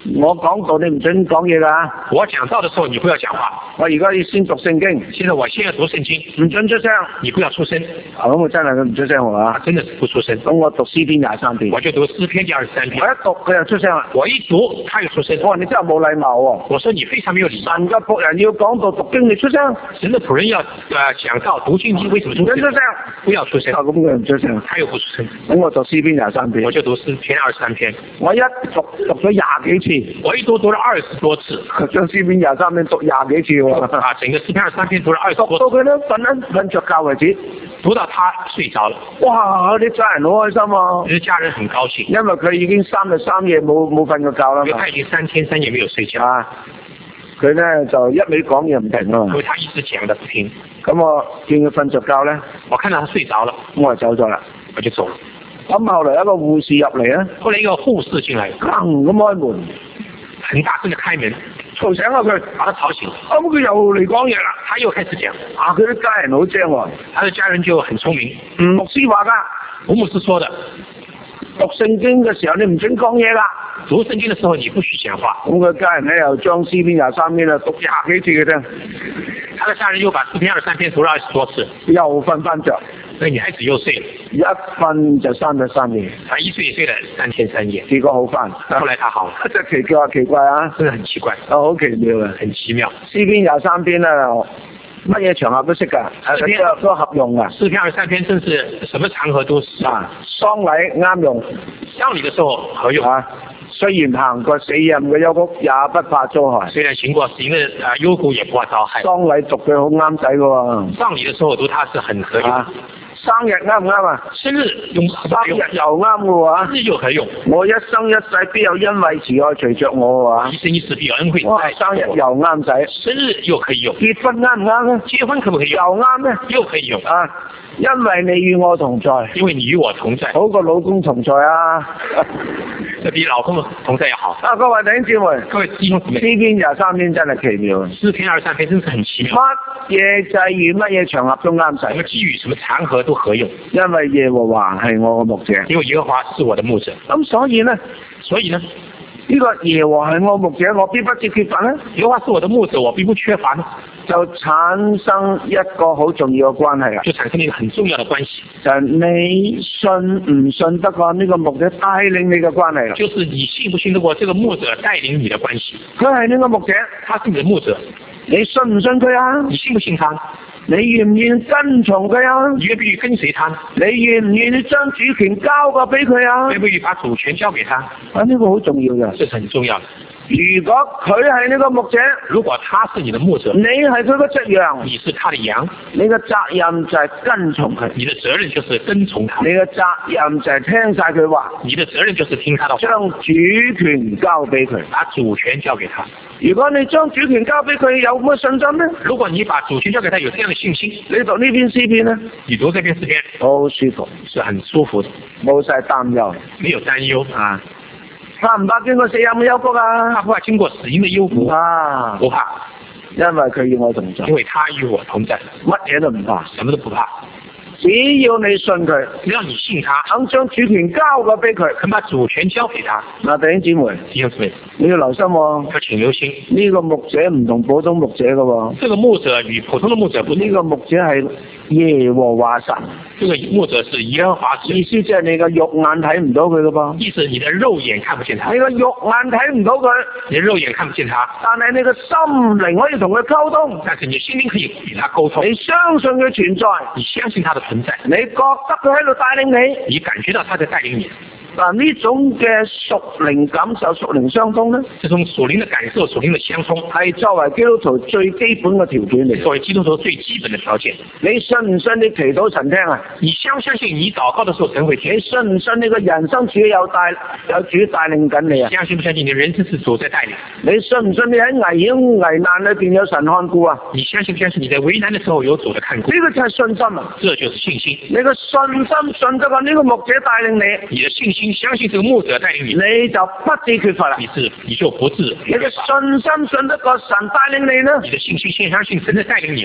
我講道你唔准講嘢㗎。 我講道的時候你不要講話。 我而家要先讀聖經。 現在我先要讀聖經， 唔准出聲。 你不要出聲。 咁我真係佢唔出聲喎他真的是不出聲。 咁我讀詩篇23篇。 我就讀詩篇第23篇。 我一讀佢就出聲啦。 我一讀他又出聲。 我話你真係冇禮貌喎。 我說你非常沒有禮貌。 神嘅僕人要講道讀經你出聲。 神的僕人要講道讀經你為什麼出聲？ 出聲。 不要出聲。 咁佢唔出聲。 他又不出聲。 咁我讀詩篇23篇。 我就讀詩篇23篇。 我一讀咗20幾次。 我一讀咗20多次。 將詩篇23篇讀20幾次喎。 整個詩篇23篇讀了20多次。 讀到佢都瞓着覺為止。 讀到他睡着了。 哇！啲家人好開心啊！ 啲家人很高興。 因為佢已經3日3夜冇瞓過覺啦。 因為他已經3天3夜沒有睡覺。 佢咧就一味講嘢唔停啊。 因為他一直講得不停。 咁我見佢瞓着覺咧， 我看到他睡着了， 我就走咗啦。 我就走了。 咁後來一個護士入嚟啊， 後來一個護士進來， 咁開門， 很大聲地開門， 嘈醒咗佢， 把他吵醒。 咁佢又嚟講嘢啦， 他又開始講。 佢啲家人好精喎， 他的家人就很聰明。 牧師話㗎， 吳牧師說的， 讀聖經嘅時候你唔准講嘢㗎。 讀聖經的時候你不許講話。 咁佢家人咧又將詩篇23篇啊讀20幾次嘅啫。 他的家人又把詩篇23篇讀了20多次， 又瞓翻着。 那女孩子又睡了， 一瞓就3日3夜。 他一睡睡了3天3夜， 結果好翻。 後來他好了。 真係奇怪啊！ 真的很奇怪。 好奇妙啊！ 很奇妙。 詩篇23篇啊，乜嘢場合都識㗎，都合用㗎。 詩篇23篇真是什麼場合都是。 喪禮啱用， 喪禮的時候合用。 雖然行過死蔭嘅幽谷，也不怕遭害。 雖然行過死蔭的幽谷，也不怕遭害。 喪禮讀佢好啱使㗎喎。 喪禮的時候讀它是很合用。 生日啱唔啱啊？ 生日用， 生日又啱嘅喎。 生日又可以用。 我一生一世必有恩惠慈愛隨着我喎。 一生一世必有恩惠。 生日又啱使。 生日又可以用。 結婚啱唔啱咧？ 結婚可不可以用？ 又啱咧？ 又可以用。 因為你與我同在。 因為你與我同在。 好過老公同在啊！ 這比老公同在要好。 各位弟兄姊妹， 各位弟兄姊妹， 詩篇23篇真係奇妙。 詩篇23篇真是很奇妙。 乜嘢際遇、乜嘢場合都啱使。 什麼機遇、什麼場合都合用。 因為耶和華係我嘅牧者。 因為耶和華是我的牧者。 咁所以呢，呢個耶和華係我牧者，我必不致缺乏呢。 耶和華是我的牧者，我必不缺乏呢。 就產生一個好重要嘅關係啦。 就產生一個很重要的關係。 就係你信唔信得過呢個牧者帶領你嘅關係啦。 就是你信不信得過這個牧者帶領你的關係。 佢係呢個牧者， 他是你的牧者。 你信唔信佢啊？ 你信不信他？ 你願唔願意跟從佢啊？ 你願不願意跟隨他？ 你願唔願意將主權交過俾佢啊？ 願不願意把主權交給他？ 呢個好重要嘅， 這是很重要的。 如果佢係呢個牧者， 如果他是你的牧者， 你係佢嘅隻羊， 你是他的羊， 你嘅責任就係跟從佢， 你的責任就是跟從他， 你嘅責任就係聽晒佢話， 你的責任就是聽他的話， 將主權交俾佢， 把主權交給他。 如果你將主權交俾佢，有乜信心呢？ 如果你把主權交給他，有這樣的信心， 你讀呢篇詩篇呢？ 你讀這篇詩篇， 好舒服， 是很舒服的， 冇晒擔憂， 沒有擔憂啊。 怕唔怕經過死蔭嘅幽谷啊？ 怕不怕經過死蔭的幽谷？不怕， 因為佢與我同在， 因為他與我同在， 乜嘢都唔怕， 什麼都不怕。 只要你信佢， 只要你信他， 肯將主權交過俾佢， 肯把主權交給他。 弟兄姊妹，你要留心喎， 要請留心。 呢個牧者唔同普通牧者嘅喎， 這個牧者與普通的牧者不同。 呢個牧者係耶和華神， 這個牧者是耶和華神。 意思即係你嘅肉眼睇唔到佢嘅噃。 意思你的肉眼看不見他。 你嘅肉眼睇唔到佢， 你的肉眼看不見他。 但係你嘅心靈可以同佢溝通。 但是你心靈可以與他溝通。 你相信佢存在， 你相信他的存在。 你覺得佢喺度帶領你， 你感覺到他在帶領你。 嗱，呢種嘅屬靈感受、屬靈相通咧， 這種屬靈的感受、屬靈的相通， 係作為基督徒最基本嘅條件嚟。 作為基督徒最基本的條件。 你信唔信你祈禱神聽啊？ 你相唔相信你禱告的時候神會聽？ 你信唔信你個人生主有主帶領緊你啊？ 相信不相信你的人生是主在帶領？ 你信唔信你喺危險危難裏邊有神看顧啊？ 你相信不相信你在為難的時候有主的看顧？ 呢個就係信心啊！ 這就是信心。 你個信心信得過呢個牧者帶領你， 你的信心相信這個牧者帶領你， 你就不致缺乏啦。 你就不致。 你嘅信心信得過神帶領你呢？ 你的信心先相信神在帶領你，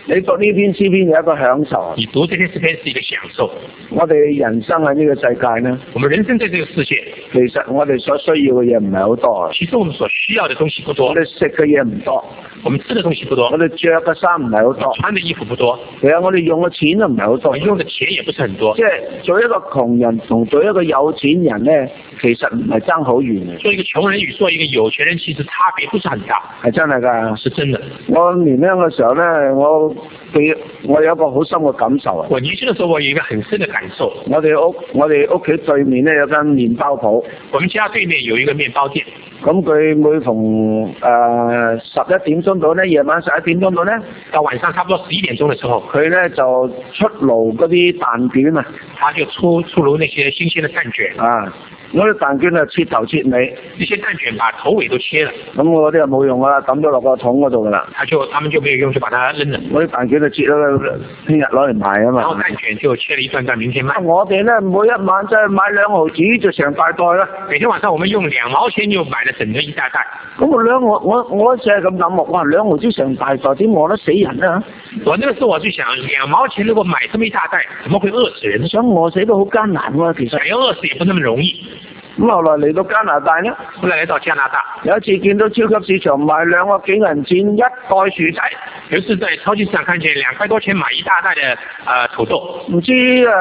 你讀呢篇詩篇有一個享受。 你讀這篇詩篇是一個享受。 我哋人生喺呢個世界呢， 我們人生在這個世界， 其實我哋所需要嘅嘢唔係好多。 其實我們所需要的東西不多。 我哋食嘅嘢唔多， 我們吃的東西不多。 我哋着嘅衫唔係好多， 穿的衣服不多。 其實我哋用嘅錢都唔係好多， 我用的錢也不是很多。 即係做一個窮人同做一個有錢人呢，其實唔係爭好遠嘅。 做一個窮人與做一個有錢人，其實差別不是很大。 係真係㗎， 是真的。 我年輕嘅時候呢，我有一個好深嘅感受啊！ 我年輕嘅時候，我有一個很深嘅感受。 我哋屋企對面呢有間麵包鋪， 我們家對面有一個麵包店。 咁佢每逢11點鐘到呢，夜晚11點鐘到呢， 到晚上差不多11點鐘嘅時候， 佢呢就出爐嗰啲蛋卷啊， 他就出爐那些新鮮的蛋卷啊。嗰啲蛋卷啊，切頭切尾， 呢些蛋卷把頭尾都切了。 咁我啲就冇用啦，抌咗落個桶嗰度噶啦。 他們就沒有用，就把它扔了。 我啲蛋卷就切咗，聽日攞嚟賣啊嘛。 然後蛋卷就切了一段段，明天賣。 我哋咧每一晚就買2毫紙就成大袋啦。 每天晚上我們用2毛錢就買了整個一大袋。 咁我成日咁諗，哇2毫紙成大袋，點餓得死人啊？ 我那個時候我就想，2毛錢如果買這麼一大袋，怎麼會餓死人？ 想餓死都好艱難喎，其實。 想要餓死也不那麼容易。 咁後來嚟到加拿大呢， 後來來到加拿大， 有一次見到超級市場賣2個幾銀錢一袋薯仔， 有時在超級市場看見2塊多錢買一大袋的土豆， 唔知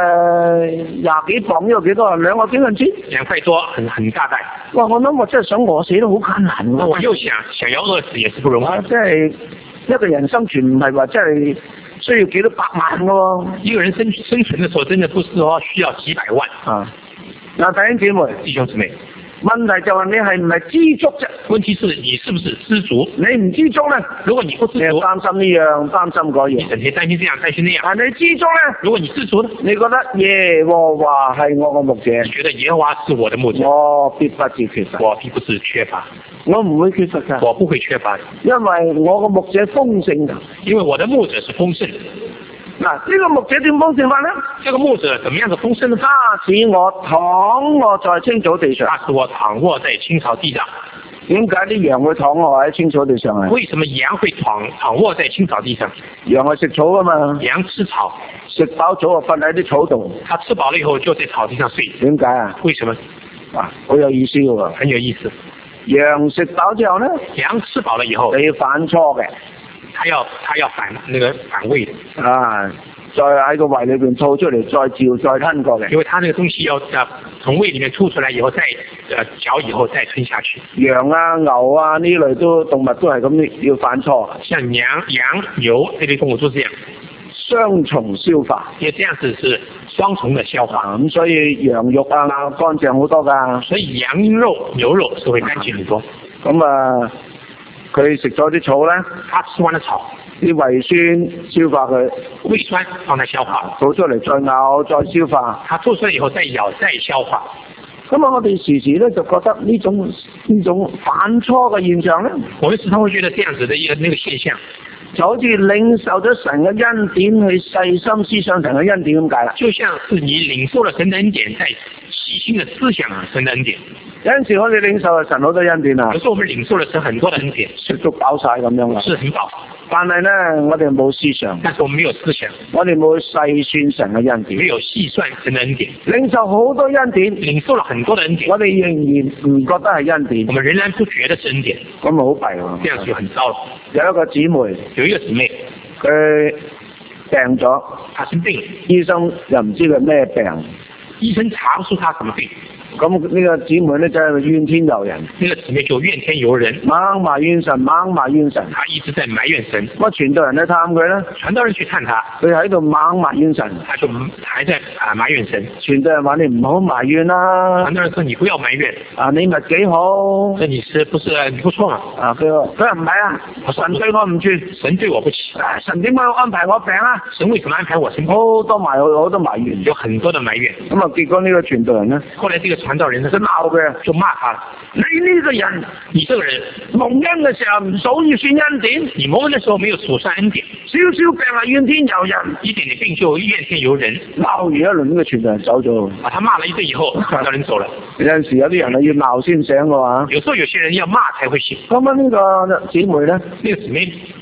20幾磅呢個幾多啊？2個幾銀錢 ？2塊多，很大袋。 哇！我諗我真係想餓死都好艱難喎。 我又想要餓死也是不容易。 即係一個人生存唔係話真係需要幾多百萬嘅喎。 一個人生存的時候，真的不是說需要幾百萬啊。嗱，弟兄姊妹， 弟兄姊妹， 問題就係你係唔係知足啫？ 問題是你是不是知足？ 你唔知足咧， 如果你不知足， 你擔心呢樣，擔心嗰樣， 你整天擔心這樣，擔心那樣。 但你知足咧， 如果你知足咧， 你覺得耶和華係我個牧者， 你覺得耶和華是我的牧者， 我必不致缺乏， 我必不致缺乏， 我唔會缺乏㗎， 我不會缺乏， 因為我個牧者豐盛㗎， 因為我的牧者是豐盛的。 嗱，呢個牧者點豐盛法呢？ 這個牧者怎麼樣的豐盛呢？ 他使我躺臥在青草地上， 他使我躺臥在青草地上。 點解啲羊會躺臥喺青草地上啊？ 為什麼羊會躺臥在青草地上？ 羊係食草㗎嘛， 羊吃草， 食飽咗就瞓喺啲草度。 它吃飽了以後就在草地上睡。 點解啊？ 為什麼？ 啊，好有意思㗎喎。 很有意思。 羊食飽之後呢？ 羊吃飽了以後， 你要反芻嘅， 它要反胃的。 啊，再喺個胃裏邊吐出嚟，再嚼再吞過嘅。 因為它那個東西要從胃裡面吐出來以後，再嚼以後再吞下去。 羊啊、牛啊呢類動物都係咁要反芻。 像羊、牛這類動物都這樣， 雙重消化。 因為這樣子是雙重的消化。 咁所以羊肉啊乾淨好多㗎。 所以羊肉、牛肉是會乾淨很多。 咁啊，佢食咗啲草咧， 它吃完了草， 啲胃酸消化佢， 胃酸幫它消化， 吐出嚟再咬再消化。 它吐出來以後再咬再消化。 咁啊，我哋時時咧就覺得呢種反芻嘅現象咧， 我們時常會覺得這樣子的那個現象， 就好似領受咗神嘅恩典去細心思想神嘅恩典咁解啦。 就像是你領受了神的恩典，在細心的思想神的恩典。 有陣時我哋領受係神好多恩典啊， 有時候我們領受了神很多的恩典， 食足飽晒咁樣啦， 是很飽。 但係咧，我哋冇思想， 但是我們沒有思想， 我哋冇細算神嘅恩典， 沒有細算神的恩典， 領受好多恩典， 領受了很多的恩典， 我哋仍然唔覺得係恩典， 我們仍然不覺得是恩典， 咁咪好弊喎。 這樣就很糟了。 有一個姊妹， 有一個姊妹， 佢病咗， 她生病， 醫生又唔知佢咩病， 醫生查不出她什麼病。 咁呢個姊妹咧就係怨天尤人， 那個姊妹就怨天尤人， 猛埋怨神，猛埋怨神。 她一直在埋怨神。 乜傳道人去探佢咧？ 傳道人去探她， 佢喺度猛埋怨神。 她就還在埋怨神。 傳道人話你唔好埋怨啦。 傳道人說你不要埋怨。 啊，你咪幾好？ 這你是不是你不錯嘛？ 啊，佢話唔係啊，神對我唔住， 神對我不起。 神點解要安排我病啊？ 神為什麼安排我生病？ 好多埋怨， 有很多的埋怨。 咁啊，結果呢個傳道人咧， 後來這個傳道人呢，就罵他了。 你呢個人， 你這個人蒙恩嘅時候唔數算恩典， 你蒙恩嘅時候沒有數算恩典， 少少病啊怨天尤人， 一點點病就怨天尤人。 鬧完一輪呢個傳道人走咗。 啊，他罵了一頓以後，傳道人走了。 有陣時有啲人啊要鬧先醒嘅話， 有時候有些人要罵才會醒。 咁啊呢個姊妹咧， 呢個姊妹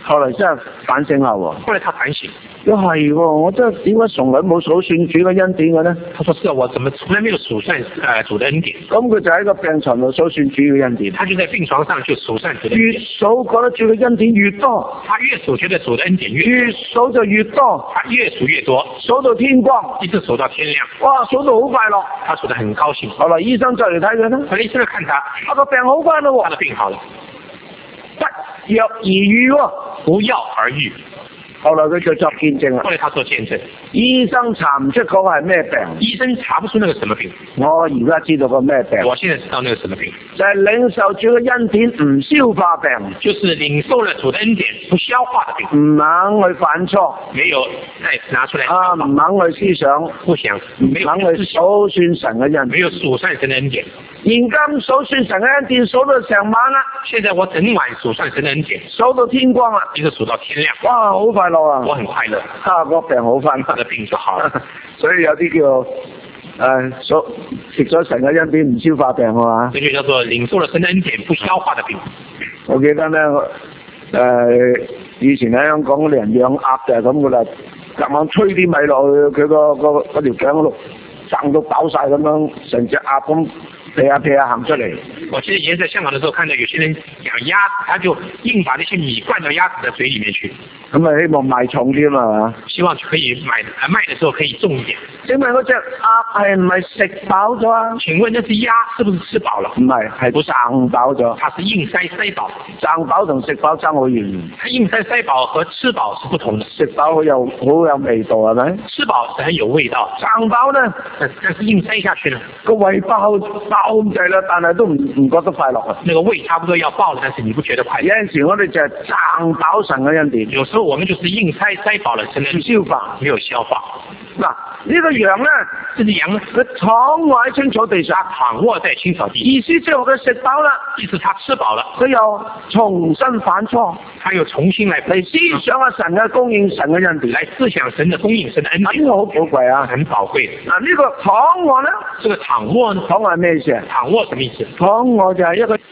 後來真係反省下喎， 後來他反省， 係喎，我真係點解從來冇數算主嘅恩典嘅咧？ 他說是啊，我怎麼從來沒有數算主的恩典？ 咁佢就喺個病床度數算主嘅恩典。 他就在病床上就數算主的恩越典。 數覺得主嘅恩典越多， 他越數覺得主的恩典越數就越多， 他越數越多， 數到天光， 一直數到天亮。 哇，數到好快樂。 他數得很高興。 後來醫生再嚟睇佢咧， 後來醫生來看他， 他個病好翻咯他的病好了， 不藥而愈喎。 不藥而愈。 後來佢就作見證啦。 後來他做見證， 醫生查唔出嗰個係咩病， 醫生查不出那個什麼病， 我而家知道個咩病， 我現在知道那個什麼病， 就係領受主嘅恩典唔消化病， 就是領受了主的恩典不消化的病， 唔肯去犯錯， 沒有再拿出來唔肯去思想， 不想， 唔沒有肯去數算神嘅恩典， 沒有數算神的恩典。 現今數算神嘅恩典數到成晚啦， 現在我整晚數算神的恩典， 數到天光啦， 一直數到天亮， 哇，好快樂啊！ 我很快樂， 個病好翻， 他的病就好了。 所以有啲叫食咗神嘅恩典唔消化病係嘛？ 這就叫做領受了神的恩典不消化的病。 我記得咧，以前喺香港嗰啲人養鴨就係咁噶啦，夾硬吹啲米落去佢嗰條頸嗰度，撐到飽晒咁樣，成隻鴨咁劈下劈下行出嚟。 我記得以前在香港的時候，看到有些人養鴨，他就硬把那些米灌到鴨子的嘴裡面去。 咁啊，希望賣重啲嘛，係嘛？ 希望可以賣的時候可以重一點。 請問嗰隻鴨係唔係食飽咗啊？ 請問那隻鴨是不是吃飽了？ 唔係，係撐飽咗。 它是硬塞飽。 撐飽同食飽爭好遠。 它硬塞飽和吃飽是不同的。 食飽好有味道係咪？ 吃飽是很有味道。 撐飽呢？ 但是硬塞下去呢？ 個胃爆咁滯啦，但係都唔覺得快樂啊！ 那個胃差不多要爆了，但是你不覺得快樂？ 有陣時我哋就係撐飽神嘅恩典。 有時候我們就是硬塞飽了，真的唔消化， 沒有消化。 嗱，呢個羊呢， 這隻羊呢， 佢躺臥喺青草地上， 躺臥在青草地， 意思即係話佢食飽啦， 意思他吃飽了， 佢又重新反芻， 他又重新嚟思想下神嘅供應，神嘅恩典， 嚟思想神嘅供應，神嘅恩典， 呢個好寶貴啊， 很寶貴。 嗱，呢個躺臥呢， 這個躺臥呢， 躺臥係咩意思啊？ 躺臥什麼意思？ 躺臥就係一個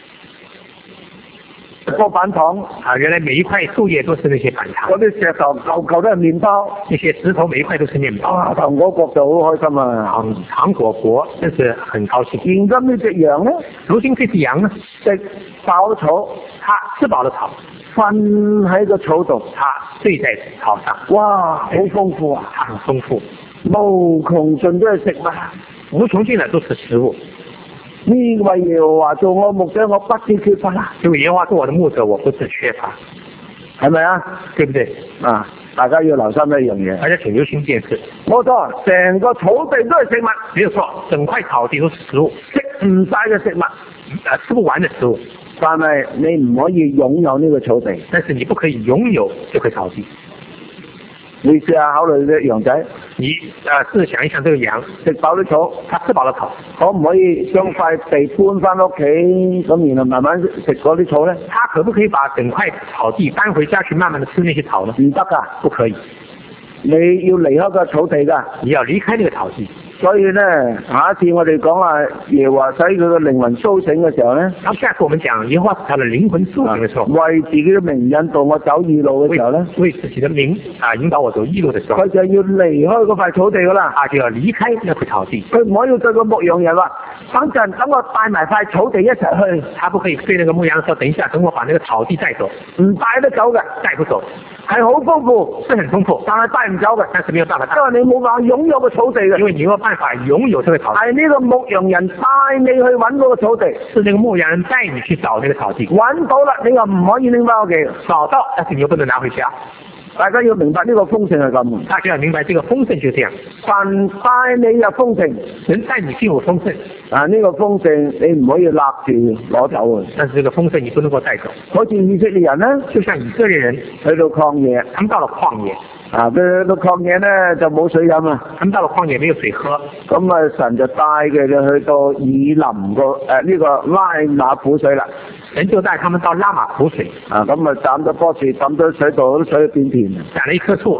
個板糖啊，原來每一塊樹葉都是那些板糖， 嗰啲石頭嚿都係麵包， 那些石頭每一塊都是麵包。 啊，糖果國就好開心啊！ 糖果國真是很高興。 現今呢隻羊呢， 如今這隻羊呢， 食飽草， 它吃飽了草， 瞓喺個草度， 它睡在草上。 哇，好豐富啊！ 它很豐富， 無窮盡都係食物， 無窮盡的都是食物。 呢位耶和華做我牧者，我不致缺乏啦。 這位耶和華做我的牧者，我不致缺乏， 係咪啊？ 對不對？ 啊，大家要留心一樣嘢。 大家請留心件事。 冇錯，成個草地都係食物， 沒有錯，整塊草地都是食物， 食唔晒嘅食物， 吃不完的食物。 但係你唔可以擁有呢個草地。 但是你不可以擁有這塊草地。 你試下考慮隻羊仔， 你試着想一想，這個羊食飽啲草， 它吃飽了草， 可唔可以將塊地搬翻屋企，咁然後慢慢食嗰啲草咧？ 它可不可以把整塊草地搬回家去，慢慢的吃那些草呢？ 唔得噶， 不可以。 你要離開個草地噶， 你要離開那個草地。 所以咧，下一次我哋講啊，耶和華使佢嘅靈魂甦醒嘅時候咧， 然後下次我們講耶和華使他的靈魂甦醒嘅時候， 為自己嘅名引導我走義路嘅時候咧， 為自己的名引導我走義路嘅時候， 佢就要離開嗰塊草地噶啦， 他就要離開那塊草地。 佢唔可以對個牧羊人話，等我帶埋塊草地一齊去， 他不可以對那個牧羊人說，等一下，等我把那個草地帶走， 唔帶得走嘅， 帶不走。 係好豐富， 是很豐富， 但係帶唔走嘅， 但是沒有辦法帶， 因為你冇辦法擁有個草地嘅， 因為你沒有辦法擁有這個草地。 係呢個牧羊人帶你去揾嗰個草地， 是那個牧羊人帶你去找那個草地， 揾到啦，你又唔可以拎翻屋企， 找到，但是你又不能拿回家。 大家要明白呢個豐盛係咁， 大家要明白這個豐盛就是這樣， 神帶你入豐盛， 神帶你進入豐盛， 啊呢個豐盛你唔可以立住攞走啊， 但是這個豐盛你不能夠帶走。 好似以色列人呢， 就像以色列人去到曠野， 他們到了曠野， 啊佢到曠野呢就冇水飲啊， 他們到了曠野沒有水喝， 咁啊神就帶佢哋去到以林個呢個拉馬苦水啦。 神就帶他們到拉馬苦水， 啊咁啊斬咗棵樹，抌咗水稻，啲水變甜。 斬了一棵樹，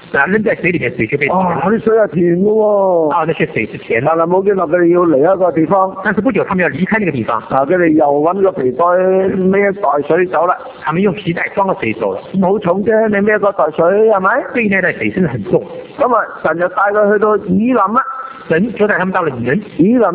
那扔在水裏面，水就變甜。 啲水係甜嘅喎。 那些水是甜的。 但係冇幾耐佢哋要離一個地方。 但是不久他們要離開那個地方。 佢哋又揾個皮袋孭一袋水走啦。 他們用皮袋裝個水走了。 好重啫，你孭個袋水係咪？ 對，那袋水真係很重。 咁啊，神就帶佢去到以林啦。 神就帶他們到了以林。 以林有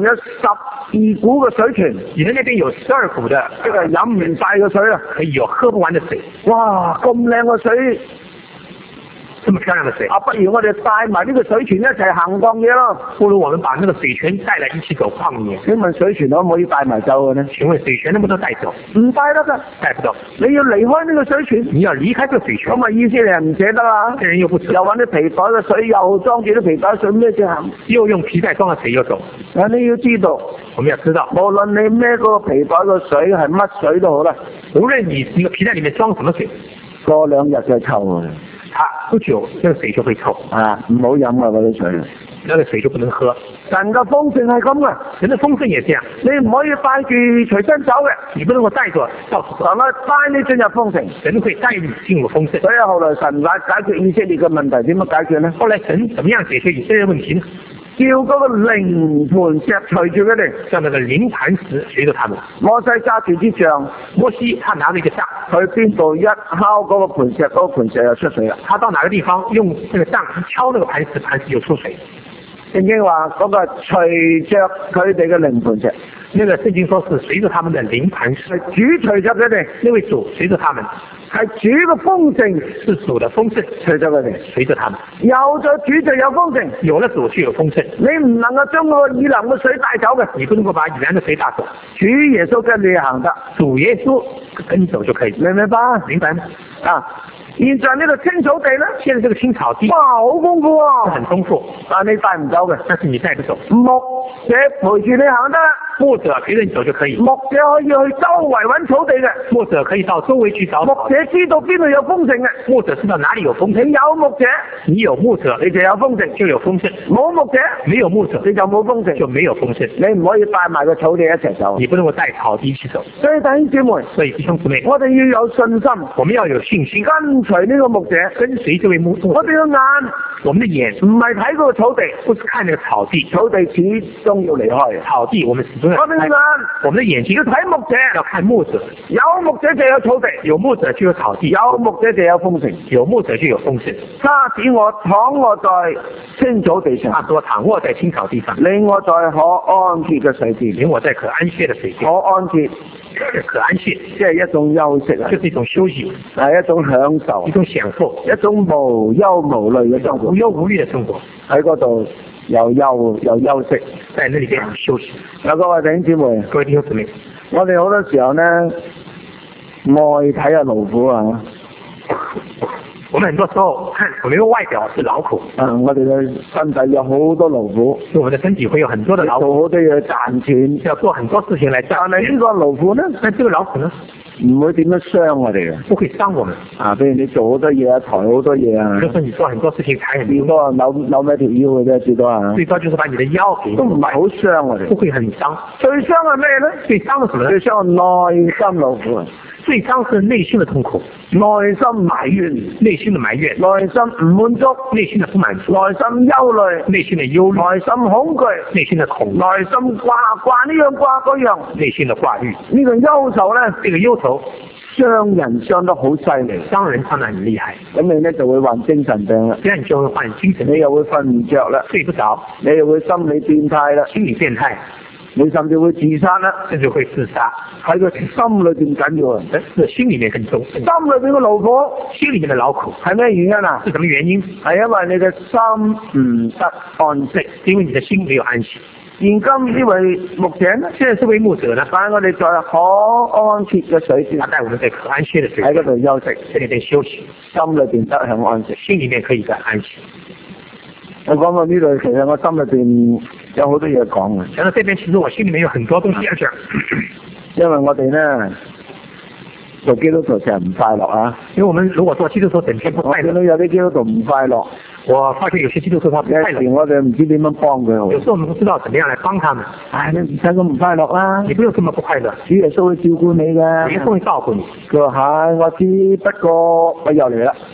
12股嘅水泉。 以林那邊有12股的， 即係飲唔晒嘅水啊！ 可以有喝不完的水。 哇，咁靚嘅水！ 這麼漂亮的水， 不如我哋帶埋呢個水泉一齊行蕩嘢咯。 不如我們把那個水泉帶來一起走曠野。 請問水泉可唔可以帶埋走嘅呢？ 請問水泉能不能帶走？ 唔帶得㗎， 帶不到。 你要離開呢個水泉， 你要離開這個水泉。 咁啊，以色列人唔捨得啦。 這人又不捨得， 又揾啲皮袋嘅水，又裝住啲皮袋水咩啫行？ 又用皮袋裝嘅水又走。 你要知道， 我們要知道， 無論你孭嗰個皮袋嘅水係乜水都好啦， 無論你呢個皮袋裡面裝什麼水， 過2日就臭啊！ 不久，那個水就會臭。 唔好飲啊！嗰啲水， 那個水就不能喝。 神嘅豐盛係咁嘅， 神嘅豐盛也這樣。 你唔可以帶住隨身走嘅， 你不能夠帶着到處走。 神啊，帶你進入豐盛， 神會帶你進入豐盛。 所以後來神解決以色列嘅問題點樣解決呢？ 後來神怎麼樣解決以色列問題呢？ 叫嗰個靈磐石隨住佢哋， 像那個靈磐石隨着他們。 摩西揸住支杖， 摩西他拿着一個杖， 去邊度一敲嗰個磐石，嗰個磐石就出水啦。 他到哪個地方用那個杖一敲那個磐石，磐石就出水。 聖經話嗰個隨着佢哋嘅靈磐石， 那個聖經說是隨着他們的靈磐石， 主隨着佢哋， 那位主隨着他們。 係主嘅豐盛， 是主的豐盛， 隨着佢哋， 隨着他們。 有咗主就有豐盛， 有了主就有豐盛。 你唔能夠將個以林嘅水帶走嘅， 你不能夠把以林嘅水帶走。 主耶穌跟你行得， 主耶穌跟你走就可以。 明唔明白？ 明白嗎？ 現在呢個青草地呢， 現在這個青草地， 哇，好豐富啊， 很豐富， 但你帶唔走嘅， 但是你帶不走。 牧者陪住你行得， 牧者陪着你走就可以。 牧者可以去周圍揾草地嘅， 牧者可以到周圍去找。 牧者知道邊度有豐盛嘅， 牧者知道哪裡有豐盛。 你有牧者， 你有牧者， 你就有豐盛， 就有豐盛。 冇牧者， 沒有牧者， 你就冇豐盛， 就沒有豐盛。 你唔可以帶埋個草地一齊走， 你不能夠帶草地一起走。 所以弟兄姊妹， 所以弟兄姊妹， 我哋要有信心， 我們要有信心， 跟隨呢個牧者， 跟隨這位牧者。 我哋嘅眼， 我們的眼唔係睇嗰個草地， 不是看那個草地， 草地始終要離開。 草地我們始終要。 我哋嘅眼， 我們的眼睛要睇牧者， 要看牧者。 有牧者就有草地， 有牧者就有草地， 有牧者就有豐盛， 有牧者就有豐盛。 他使我躺臥在青草地上， 他說躺臥在青草地上， 領我在可安歇嘅水邊， 領我在可安歇的水邊。 可安歇， 可安歇， 即係一種休息啊， 就是一種休息， 係一種享受， 一種享受， 一種無憂無慮嘅生活， 無憂無慮嘅生活。 喺嗰度又休息， 在那裏邊休息。 嗱，各位弟兄姊妹， 各位弟兄姊妹， 我哋好多時候呢，愛睇下勞苦啊。 我們很多時候看我們的外表是勞苦， 我哋嘅身體有好多勞苦， 我們的身體會有很多的勞苦， 做好多嘢賺錢， 要做很多事情來賺。 但係呢個勞苦呢？ 但這個勞苦呢？ 唔會點樣傷我哋嘅， 不會傷我們。 譬如你做好多嘢啊，抬好多嘢啊， 就是你做很多事情抬很多， 最多扭咩條腰嘅啫，最多啊。 最多就是把你的腰給都唔係好傷我哋， 不會很傷。 最傷係咩咧？ 最傷係什麼呢？ 最傷係內心勞苦啊！ 最傷是內心的痛苦， 內心埋怨， 內心的埋怨， 內心唔滿足， 內心的不滿足， 內心憂慮， 內心的憂慮， 內心恐懼， 內心的恐懼， 內心掛呢樣掛嗰樣， 內心的掛慮。 呢個憂愁咧， 這個憂愁傷人傷得好犀利， 傷人傷得很厲害。 咁你咧就會患精神病啦， 這樣你就會患精神病， 你又會瞓唔着啦， 睡不着， 你又會心理變態啦， 心理變態， 你甚至會自殺啦， 甚至會自殺。 喺個心裏邊緊要啊， 是心裏面更重， 心裏邊嘅勞苦， 心裏面的勞苦係咩原因啊？ 是什麼原因？ 係因為你嘅心唔得安息， 因為你的心沒有安息。 現今呢位牧者呢， 現在這位牧者呢， 帶我哋在可安歇嘅水邊， 他帶我們在可安歇的水邊， 喺嗰度休息， 在那邊休息， 心裏邊得享安息， 心裏面可以得安息。 我講到呢度，其實我心裏邊有好多嘢講嘅。 講到這邊，其實我心裏面有很多東西要講， 因為我哋呢做基督徒成日唔快樂啊。 因為我們如果做基督徒整天不快樂， 我見到有啲基督徒唔快樂。 我發現有些基督徒他不快樂， 有時我哋唔知點樣幫佢。 有時候我們不知道怎麼樣來幫他們。 唉，你唔使咁唔快樂啦， 你不用這麼不快樂， 主耶穌會照顧你嘅。 耶穌會照顧你。 佢話係，我知，不過我又嚟啦。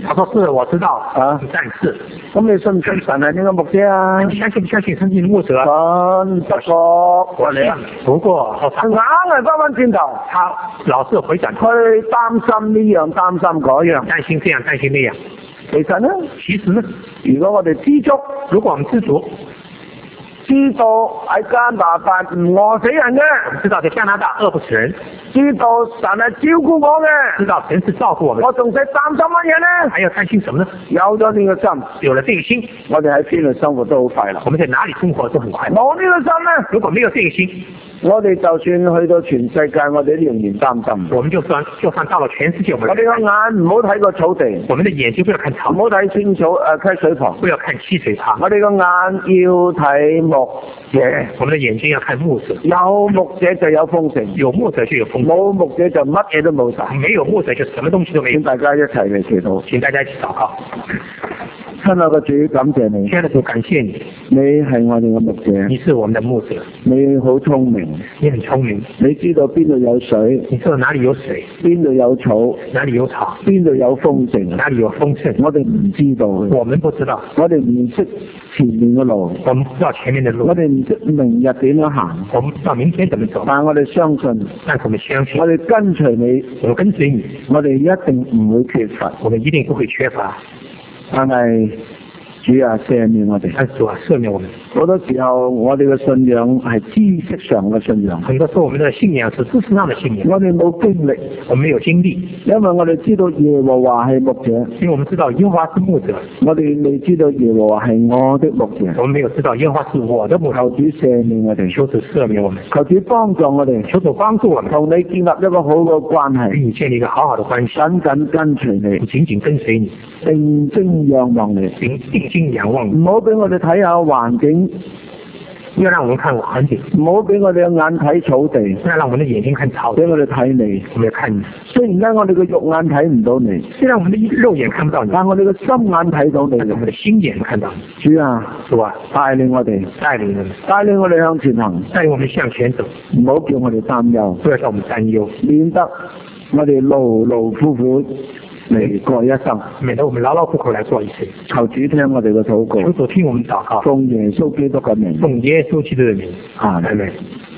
他說是，我知道啊但是咁你信唔信神係呢個牧者啊？ 你相信不相信神是牧者？ 信，不過我信，不過佢硬係翻返轉頭， 他老是回轉去擔心呢樣，擔心嗰樣。 擔心這樣，擔心那樣。 其實呢，如果我哋知足， 如果我們知足， 知道喺加拿大唔餓死人嘅， 知道在加拿大餓不死人， 知道神係照顧我嘅， 知道神是照顧我們， 我仲使擔心乜嘢呢？ 還要擔心什麼呢？ 有咗呢個心， 有了這個心， 我哋喺邊度生活都好快樂。 我們在哪裡生活都很快樂。 冇呢個心呢？ 如果沒有這個心， 我哋就算去到全世界，我哋都仍然擔心。 我們就算到了全世界，我們哋個眼唔好睇個草地， 我們的眼睛不要看草， 唔好睇青草溪水旁， 不要看溪水旁。 我哋個眼要睇牧者， 我們的眼睛要看牧者。 有牧者就有豐盛， 有牧者就有豐盛， 冇牧者就乜嘢都冇晒。 沒有牧者就什麼東西都沒有。 請大家一齊嚟祈禱， 請大家一起禱告。 親愛嘅主，感謝你。 親愛的主，感謝你。 你係我哋嘅牧者， 你是我們的牧者。 你好聰明， 你很聰明。 你知道邊度有水， 你知道哪裡有水， 邊度有草， 哪裡有草， 邊度有豐盛， 哪裡有豐盛。 我哋唔知道， 我們不知道。 我哋唔識前面嘅路， 我們不知道前面的路。 我哋唔識明日點樣行， 我們不知道明天怎麼走。 但係我哋相信，我哋跟隨你， 我們跟隨你， 我哋一定唔會缺乏， 我們一定不會缺乏。 但係主啊，赦免我哋。 主啊，赦免我們。 好多時候我哋嘅信仰係知識上嘅信仰。 很多時候我們的信仰是知識上的信仰。 我哋冇經歷， 我們沒有經歷， 因為我哋知道耶和華係牧者， 因為我們知道耶和華是牧者。 我哋未知道耶和華係我的牧者。 我們沒有知道耶和華是我的牧者。 求主赦免我哋， 求主赦免我們。 求主幫助我哋， 求主幫助我們， 同你建立一個好嘅關係， 與你建立一個好好的關係， 緊緊跟隨你， 緊緊跟隨你， 定睛仰望你， 定睛仰望你。 唔好俾我哋睇下環境， 要讓我們看環境； 唔好俾我哋嘅眼睇草地， 要讓我們的眼睛看草地。 俾我哋睇你， 我們要看你。 雖然咧我哋嘅肉眼睇唔到你， 雖然我們的肉眼看不到你， 但我哋嘅心眼睇到你， 我們的心眼看到你。 主啊， 主啊， 帶領我哋， 帶領我們， 帶領我哋向前行， 帶領我們向前走。 唔好叫我哋擔憂， 不要叫我們擔憂， 免得我哋勞勞苦苦嚟過一生， 免得我們勞勞苦苦來過一生。 求主聽我哋嘅禱告， 求主聽我們禱告， 奉耶穌基督嘅名， 奉耶穌基督的名， 阿門。